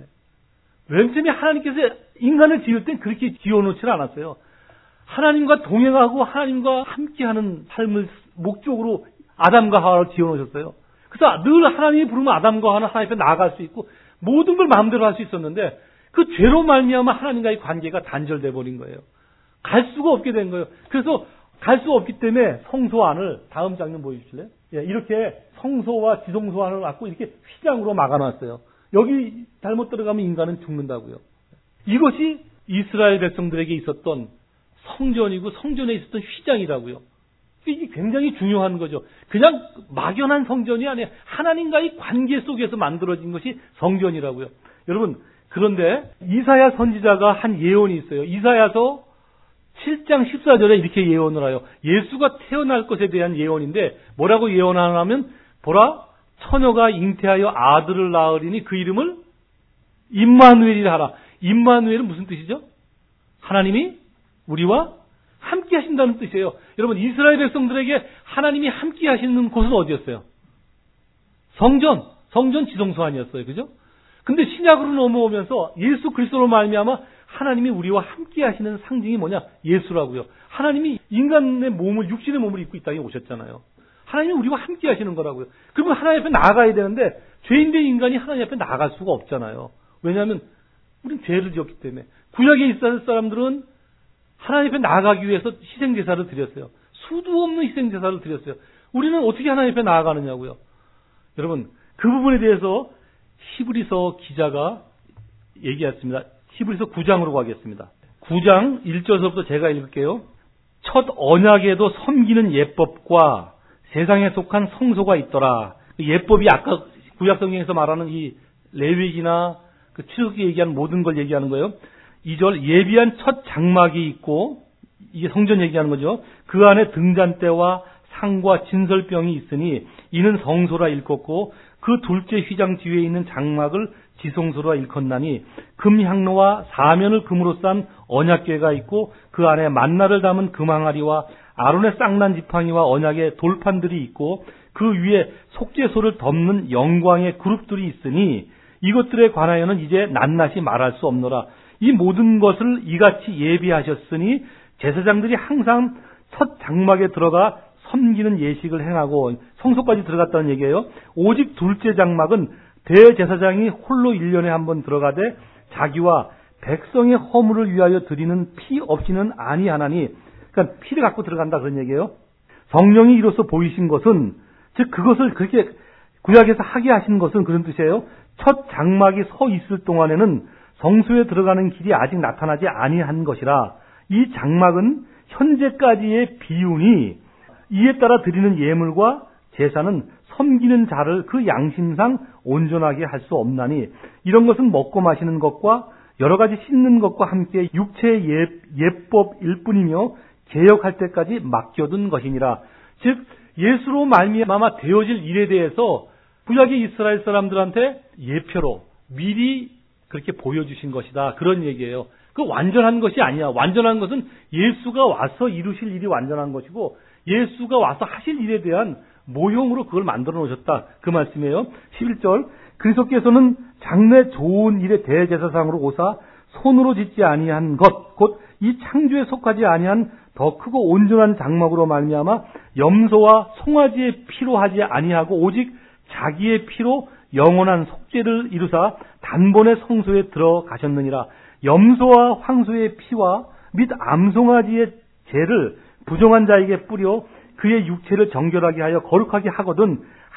맨 처음에 하나님께서 인간을 지을 땐 그렇게 지어놓지 않았어요. 하나님과 동행하고 하나님과 함께하는 삶을 목적으로 아담과 하와를 지어놓으셨어요. 그래서 늘 하나님이 부르면 아담과 하나 하나님 앞에 나아갈 수 있고 모든 걸 마음대로 할 수 있었는데 그 죄로 말미암아 하나님과의 관계가 단절돼 버린 거예요. 갈 수가 없게 된 거예요. 그래서 갈 수 없기 때문에 성소안을 다음 장면 보여주실래요? 예, 이렇게 성소와 지성소안을 갖고 이렇게 휘장으로 막아놨어요. 여기 잘못 들어가면 인간은 죽는다고요. 이것이 이스라엘 백성들에게 있었던 성전이고 성전에 있었던 휘장이라고요. 이게 굉장히 중요한 거죠. 그냥 막연한 성전이 아니라 하나님과의 관계 속에서 만들어진 것이 성전이라고요. 여러분, 그런데 이사야 선지자가 한 예언이 있어요. 이사야서 칠 장 십사 절에 이렇게 예언을 해요. 예수가 태어날 것에 대한 예언인데 뭐라고 예언하냐면 보라 처녀가 잉태하여 아들을 낳으리니 그 이름을 임마누엘이라 하라. 임마누엘은 무슨 뜻이죠? 하나님이 우리와 함께 하신다는 뜻이에요. 여러분, 이스라엘 백성들에게 하나님이 함께 하시는 곳은 어디였어요? 성전, 성전 지성소 아니었어요. 그죠? 근데 신약으로 넘어오면서 예수 그리스도로 말미암아 하나님이 우리와 함께 하시는 상징이 뭐냐? 예수라고요. 하나님이 인간의 몸을, 육신의 몸을 입고 이 땅에 오셨잖아요. 하나님이 우리와 함께 하시는 거라고요. 그러면 하나님 앞에 나아가야 되는데 죄인된 인간이 하나님 앞에 나아갈 수가 없잖아요. 왜냐하면 우리는 죄를 지었기 때문에. 구약에 있었을 사람들은 하나님 앞에 나아가기 위해서 희생제사를 드렸어요. 수도 없는 희생제사를 드렸어요. 우리는 어떻게 하나님 앞에 나아가느냐고요. 여러분, 그 부분에 대해서 히브리서 기자가 얘기했습니다. 히브리서 구 장으로 가겠습니다. 구 장 일 절서부터 제가 읽을게요. 첫 언약에도 섬기는 예법과 세상에 속한 성소가 있더라. 예법이 아까 구약 성경에서 말하는 이 레위기나 그 출애굽기 얘기하는 모든 걸 얘기하는 거예요. 이 절 예비한 첫 장막이 있고 이게 성전 얘기하는 거죠. 그 안에 등잔대와 상과 진설병이 있으니 이는 성소라 일컫고 그 둘째 휘장 뒤에 있는 장막을 지성소라 일컫나니 금향로와 사면을 금으로 싼 언약궤가 있고 그 안에 만나를 담은 금항아리와 아론의 쌍난 지팡이와 언약의 돌판들이 있고 그 위에 속죄소를 덮는 영광의 그룹들이 있으니 이것들에 관하여는 이제 낱낱이 말할 수 없노라. 이 모든 것을 이같이 예비하셨으니 제사장들이 항상 첫 장막에 들어가 섬기는 예식을 행하고 성소까지 들어갔다는 얘기예요. 오직 둘째 장막은 대제사장이 홀로 일 년에 한 번 들어가되 자기와 백성의 허물을 위하여 드리는 피 없이는 아니하나니, 그러니까 피를 갖고 들어간다 그런 얘기예요. 성령이 이로써 보이신 것은, 즉 그것을 그렇게 구약에서 하게 하신 것은 그런 뜻이에요. 첫 장막이 서 있을 동안에는 성소에 들어가는 길이 아직 나타나지 아니한 것이라. 이 장막은 현재까지의 비운이 이에 따라 드리는 예물과 제사는 섬기는 자를 그 양심상 온전하게 할 수 없나니 이런 것은 먹고 마시는 것과 여러 가지 씻는 것과 함께 육체의 예, 예법일 뿐이며 개혁할 때까지 맡겨둔 것이니라. 즉 예수로 말미암아 되어질 일에 대해서 구약의 이스라엘 사람들한테 예표로 미리 그렇게 보여주신 것이다. 그런 얘기예요. 그 완전한 것이 아니야. 완전한 것은 예수가 와서 이루실 일이 완전한 것이고 예수가 와서 하실 일에 대한 모형으로 그걸 만들어 놓으셨다. 그 말씀이에요. 십일 절 그리스도께서는 장래 좋은 일의 대제사장으로 오사 손으로 짓지 아니한 것 곧 이 창조에 속하지 아니한 더 크고 온전한 장막으로 말미암아 염소와 송아지의 피로 하지 아니하고 오직 자기의 피로 영원한 속죄를 이루사 단번에 성소에 들어가셨느니라. 염소와 황소의 피와 및 암송아지의 죄를 부정한 자에게 뿌려 그의 육체를 정결하게 하여 거룩하게 하거든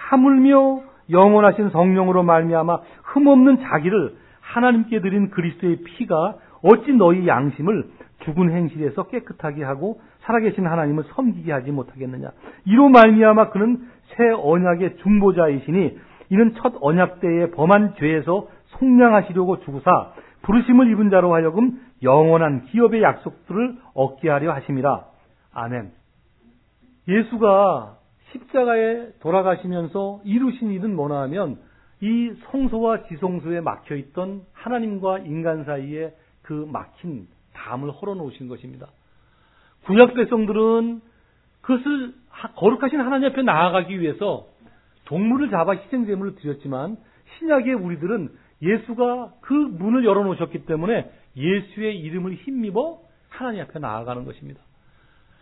하물며 영원하신 성령으로 말미암아 흠없는 자기를 하나님께 드린 그리스도의 피가 어찌 너희 양심을 죽은 행실에서 깨끗하게 하고 살아계신 하나님을 섬기게 하지 못하겠느냐. 이로 말미암아 그는 새 언약의 중보자이시니 이는 첫 언약 때에 범한 죄에서 속량하시려고 주구사 부르심을 입은 자로 하여금 영원한 기업의 약속들을 얻게 하려 하심이라. 아멘. 예수가 십자가에 돌아가시면서 이루신 일은 뭐냐 하면 이 성소와 지성소에 막혀있던 하나님과 인간 사이에 그 막힌 담을 헐어놓으신 것입니다. 구약 백성들은 그것을 거룩하신 하나님 앞에 나아가기 위해서 동물을 잡아 희생제물을 드렸지만 신약의 우리들은 예수가 그 문을 열어놓으셨기 때문에 예수의 이름을 힘입어 하나님 앞에 나아가는 것입니다.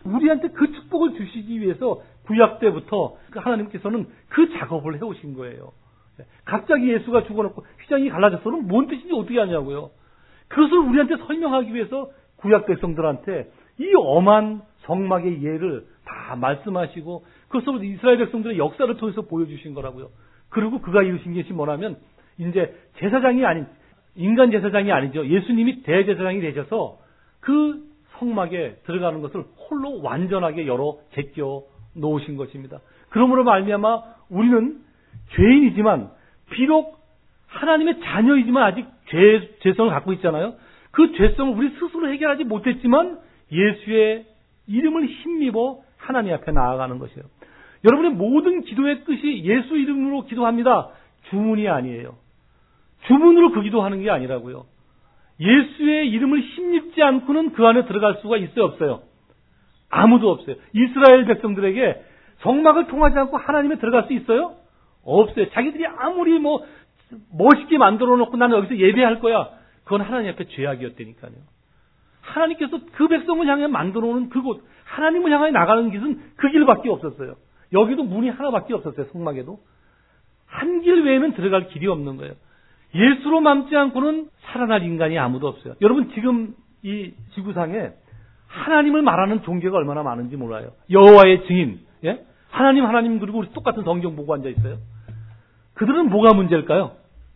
우리한테 그 축복을 주시기 위해서 구약 때부터 하나님께서는 그 작업을 해오신 거예요. 갑자기 예수가 죽어놓고 휘장이 갈라졌어는 뭔 뜻인지 어떻게 하냐고요. 그것을 우리한테 설명하기 위해서 구약 백성들한테 이 엄한 성막의 예를 다 말씀하시고 그것을 이스라엘 백성들의 역사를 통해서 보여주신 거라고요. 그리고 그가 이루신 것이 뭐냐면 이제 제사장이 아닌 인간 제사장이 아니죠. 예수님이 대제사장이 되셔서 그 성막에 들어가는 것을 홀로 완전하게 열어 제껴 놓으신 것입니다. 그러므로 말미암아 우리는 죄인이지만 비록 하나님의 자녀이지만 아직 죄, 죄성을 갖고 있잖아요. 그 죄성을 우리 스스로 해결하지 못했지만 예수의 이름을 힘입어 하나님 앞에 나아가는 것이에요. 여러분의 모든 기도의 뜻이 예수 이름으로 기도합니다. 주문이 아니에요. 주문으로 그 기도하는 게 아니라고요. 예수의 이름을 힘입지 않고는 그 안에 들어갈 수가 있어요, 없어요? 아무도 없어요. 이스라엘 백성들에게 성막을 통하지 않고 하나님에 들어갈 수 있어요? 없어요. 자기들이 아무리 뭐 멋있게 만들어 놓고 나는 여기서 예배할 거야. 그건 하나님 앞에 죄악이었다니까요. 하나님께서 그 백성을 향해 만들어 놓은 그곳, 하나님을 향해 나가는 길은 그 길밖에 없었어요. 여기도 문이 하나밖에 없었어요. 성막에도. 한 길 외에는 들어갈 길이 없는 거예요. 예수로 남지 않고는 살아날 인간이 아무도 없어요. 여러분 지금 이 지구상에 하나님을 말하는 종교가 얼마나 많은지 몰라요. 여호와의 증인, 예? 하나님 하나님 그리고 우리 똑같은 성경 보고 앉아 있어요. 그들은 뭐가 문제일까요?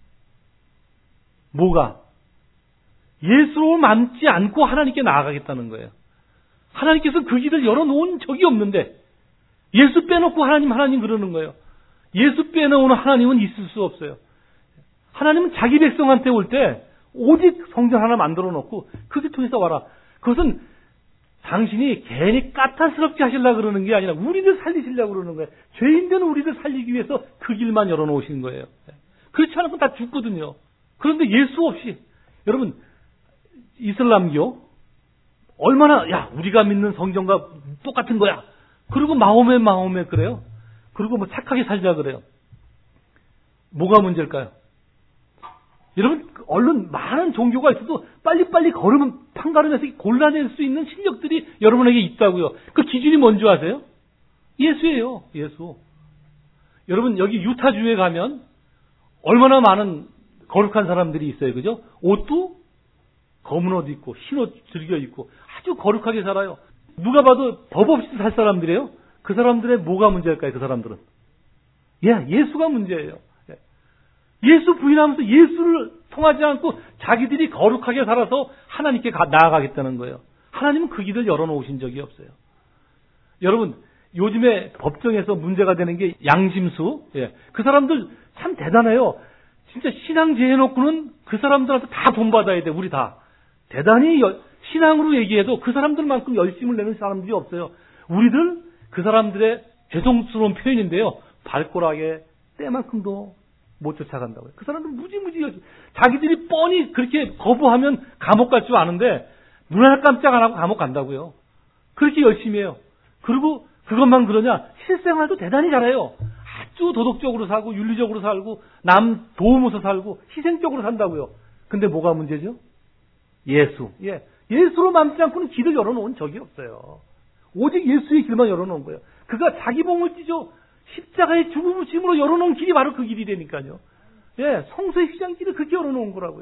뭐가? 예수로 남지 않고 하나님께 나아가겠다는 거예요. 하나님께서 그 길을 열어놓은 적이 없는데 예수 빼놓고 하나님 하나님 그러는 거예요. 예수 빼놓은 하나님은 있을 수 없어요. 하나님은 자기 백성한테 올 때 오직 성전 하나 만들어 놓고 그게 통해서 와라. 그것은 당신이 괜히 까탈스럽게 하시려고 그러는 게 아니라 우리를 살리시려고 그러는 거예요. 죄인된 우리를 살리기 위해서 그 길만 열어놓으신 거예요. 그렇지 않으면 다 죽거든요. 그런데 예수 없이 여러분 이슬람교 얼마나 야 우리가 믿는 성경과 똑같은 거야. 그리고 마호메 마호메 그래요. 그리고 뭐 착하게 살자 그래요. 뭐가 문제일까요? 여러분 얼른 많은 종교가 있어도 빨리빨리 걸으면 판가름에서 골라낼 수 있는 실력들이 여러분에게 있다고요. 그 기준이 뭔지 아세요? 예수예요. 예수. 여러분 여기 유타주에 가면 얼마나 많은 거룩한 사람들이 있어요. 그죠? 옷도 검은 옷 입고 흰 옷 즐겨 입고 아주 거룩하게 살아요. 누가 봐도 법 없이 살 사람들이에요. 그 사람들의 뭐가 문제일까요? 그 사람들은. 예, 예수가 문제예요. 예수 부인하면서 예수를 통하지 않고 자기들이 거룩하게 살아서 하나님께 가, 나아가겠다는 거예요. 하나님은 그 길을 열어놓으신 적이 없어요. 여러분 요즘에 법정에서 문제가 되는 게 양심수. 예, 그 사람들 참 대단해요. 진짜 신앙제 해놓고는 그 사람들한테 다 돈 받아야 돼. 우리 다. 대단히 여, 신앙으로 얘기해도 그 사람들만큼 열심을 내는 사람들이 없어요. 우리들 그 사람들의 죄송스러운 표현인데요. 발꼬락에 때만큼도 못 쫓아간다고요. 그 사람들은 무지무지 열심히. 자기들이 뻔히 그렇게 거부하면 감옥 갈 줄 아는데 눈 하나 깜짝 안 하고 감옥 간다고요. 그렇게 열심히 해요. 그리고 그것만 그러냐? 실생활도 대단히 잘해요. 아주 도덕적으로 살고 윤리적으로 살고 남 도우면서 살고 희생적으로 산다고요. 근데 뭐가 문제죠? 예수. 예. 예수로 남지 않고는 길을 열어놓은 적이 없어요. 오직 예수의 길만 열어놓은 거예요. 그가 자기 몸을 찢어 십자가의 죽음을 짐으로 열어놓은 길이 바로 그 길이 되니까요. 예, 성소의 휘장길을 그렇게 열어놓은 거라고요.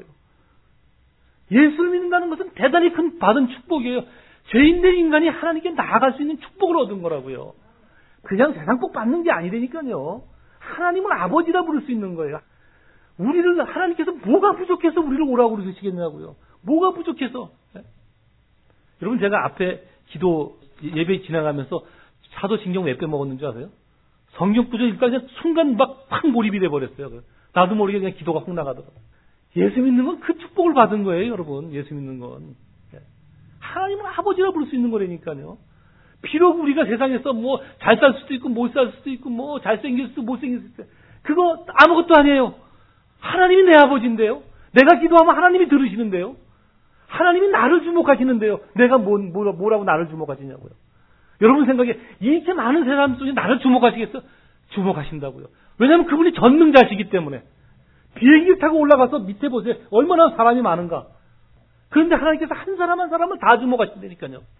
예수를 믿는다는 것은 대단히 큰 받은 축복이에요. 죄인된 인간이 하나님께 나아갈 수 있는 축복을 얻은 거라고요. 그냥 세상 복 받는 게 아니라니까요. 하나님을 아버지라 부를 수 있는 거예요. 우리를 하나님께서 뭐가 부족해서 우리를 오라고 그러시겠냐고요. 뭐가 부족해서. 예? 여러분 제가 앞에 기도 예배 지나가면서 사도신경 왜 빼먹었는 줄 아세요? 성경 구절 읽다가 그냥 순간 막 팍 몰입이 돼버렸어요. 나도 모르게 그냥 기도가 훅 나가더라고요. 예수 믿는 건 그 축복을 받은 거예요, 여러분. 예수 믿는 건. 하나님은 아버지라 부를 수 있는 거라니까요. 비록 우리가 세상에서 뭐 잘 살 수도 있고 못 살 수도 있고 뭐 잘생길 수도 못생길 수도 있고 그거 아무것도 아니에요. 하나님이 내 아버지인데요. 내가 기도하면 하나님이 들으시는데요. 하나님이 나를 주목하시는데요. 내가 뭐, 뭐, 뭐라고 나를 주목하시냐고요. 여러분 생각에 이렇게 많은 사람 속에 나를 주목하시겠어? 주목하신다고요. 왜냐하면 그분이 전능자시기 때문에. 비행기를 타고 올라가서 밑에 보세요. 얼마나 사람이 많은가. 그런데 하나님께서 한 사람 한 사람을 다 주목하신다니까요.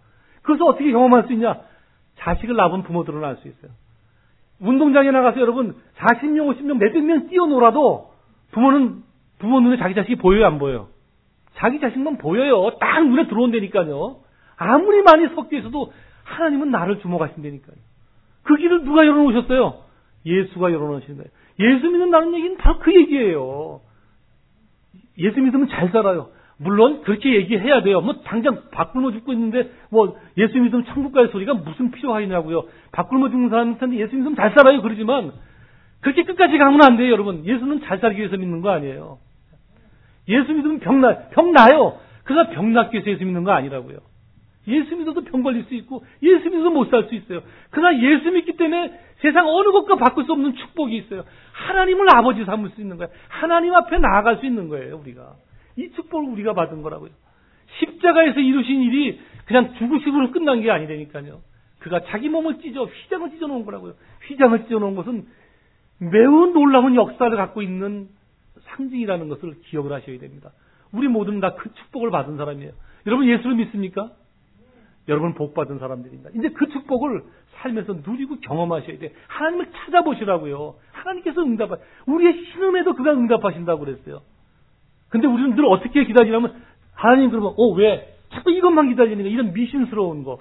그것을 어떻게 경험할 수 있냐? 자식을 낳은 부모들은 알 수 있어요. 운동장에 나가서 여러분 사십 명, 오십 명, 몇백 명 뛰어놀아도 부모는 부모 눈에 자기 자식이 보여요, 안 보여요? 자기 자식만 보여요. 딱 눈에 들어온다니까요. 아무리 많이 섞여 있어도 하나님은 나를 주목하신다니까요. 그 길을 누가 열어놓으셨어요? 예수가 열어놓으신 거예요. 예수 믿는다는 얘기는 바로 그 얘기예요. 예수 믿으면 잘 살아요. 물론 그렇게 얘기해야 돼요. 뭐 당장 밥 굶어 죽고 있는데 뭐 예수 믿으면 천국 갈 소리가 무슨 필요하냐고요. 밥 굶어 죽는 사람한테 예수 믿으면 잘 살아요. 그러지만 그렇게 끝까지 가면 안 돼요, 여러분. 예수는 잘 살기 위해서 믿는 거 아니에요. 예수 믿으면 병 나, 병 나요. 그래서 병 낫기 위해서 예수 믿는 거 아니라고요. 예수 믿어도 병 걸릴 수 있고 예수 믿어도 못 살 수 있어요. 그러나 예수 믿기 때문에 세상 어느 것과 바꿀 수 없는 축복이 있어요. 하나님을 아버지 삼을 수 있는 거예요. 하나님 앞에 나아갈 수 있는 거예요, 우리가. 이 축복을 우리가 받은 거라고요. 십자가에서 이루신 일이 그냥 죽으시고는 끝난 게 아니라니까요. 그가 자기 몸을 찢어 휘장을 찢어 놓은 거라고요. 휘장을 찢어 놓은 것은 매우 놀라운 역사를 갖고 있는 상징이라는 것을 기억을 하셔야 됩니다. 우리 모두는 다 그 축복을 받은 사람이에요. 여러분 예수를 믿습니까? 여러분 복 받은 사람들입니다. 이제 그 축복을 살면서 누리고 경험하셔야 돼요. 하나님을 찾아보시라고요. 하나님께서 응답하, 우리의 신음에도 그가 응답하신다고 그랬어요. 근데 우리는 늘 어떻게 기다리냐면, 하나님 그러면, 어, 왜? 자꾸 이것만 기다리는 거, 이런 미신스러운 거.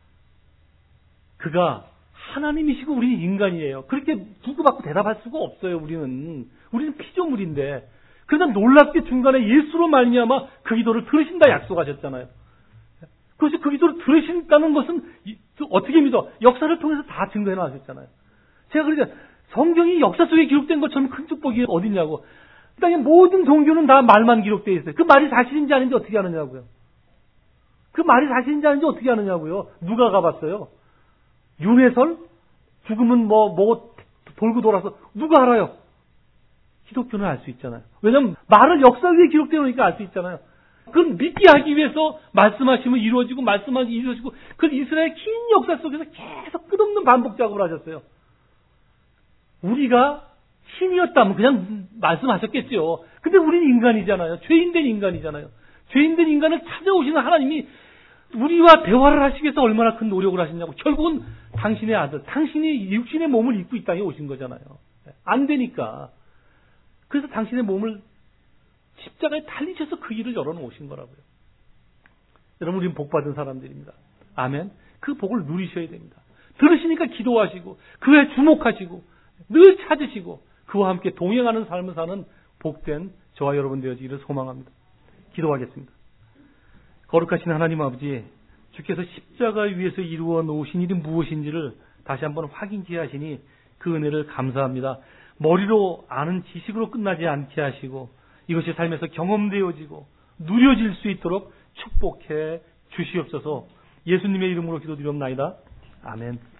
그가 하나님이시고 우리는 인간이에요. 그렇게 두고받고 대답할 수가 없어요, 우리는. 우리는 피조물인데. 그러나 놀랍게 중간에 예수로 말미암아 그 기도를 들으신다 약속하셨잖아요. 그래서 그 기도를 들으신다는 것은 어떻게 믿어? 역사를 통해서 다 증거해 놨었잖아요. 제가 그러니까 성경이 역사 속에 기록된 것처럼 큰 축복이 어딨냐고. 그다음에 모든 종교는 다 말만 기록되어 있어요. 그 말이 사실인지 아닌지 어떻게 하느냐고요. 그 말이 사실인지 아닌지 어떻게 하느냐고요. 누가 가봤어요? 윤회설? 죽으면 뭐, 뭐, 돌고 돌아서 누가 알아요? 기독교는 알 수 있잖아요. 왜냐면 말을 역사 위에 기록되어 놓으니까 알 수 있잖아요. 그건 믿게 하기 위해서 말씀하시면 이루어지고 말씀하시면 이루어지고 그 이스라엘 긴 역사 속에서 계속 끝없는 반복 작업을 하셨어요. 우리가 신이었다면 그냥 말씀하셨겠죠. 근데 우리는 인간이잖아요. 죄인된 인간이잖아요. 죄인된 인간을 찾아오시는 하나님이 우리와 대화를 하시기 위해서 얼마나 큰 노력을 하셨냐고. 결국은 당신의 아들, 당신이 육신의 몸을 입고 이 땅에 오신 거잖아요. 안 되니까. 그래서 당신의 몸을 십자가에 달리셔서 그 길을 열어놓으신 거라고요. 여러분, 우리는 복받은 사람들입니다. 아멘. 그 복을 누리셔야 됩니다. 들으시니까 기도하시고 그에 주목하시고 늘 찾으시고 그와 함께 동행하는 삶을 사는 복된 저와 여러분 되어지기를 소망합니다. 기도하겠습니다. 거룩하신 하나님 아버지, 주께서 십자가 위에서 이루어 놓으신 일이 무엇인지를 다시 한번 확인케 하시니 그 은혜를 감사합니다. 머리로 아는 지식으로 끝나지 않게 하시고 이것이 삶에서 경험되어지고 누려질 수 있도록 축복해 주시옵소서. 예수님의 이름으로 기도드리옵나이다. 아멘.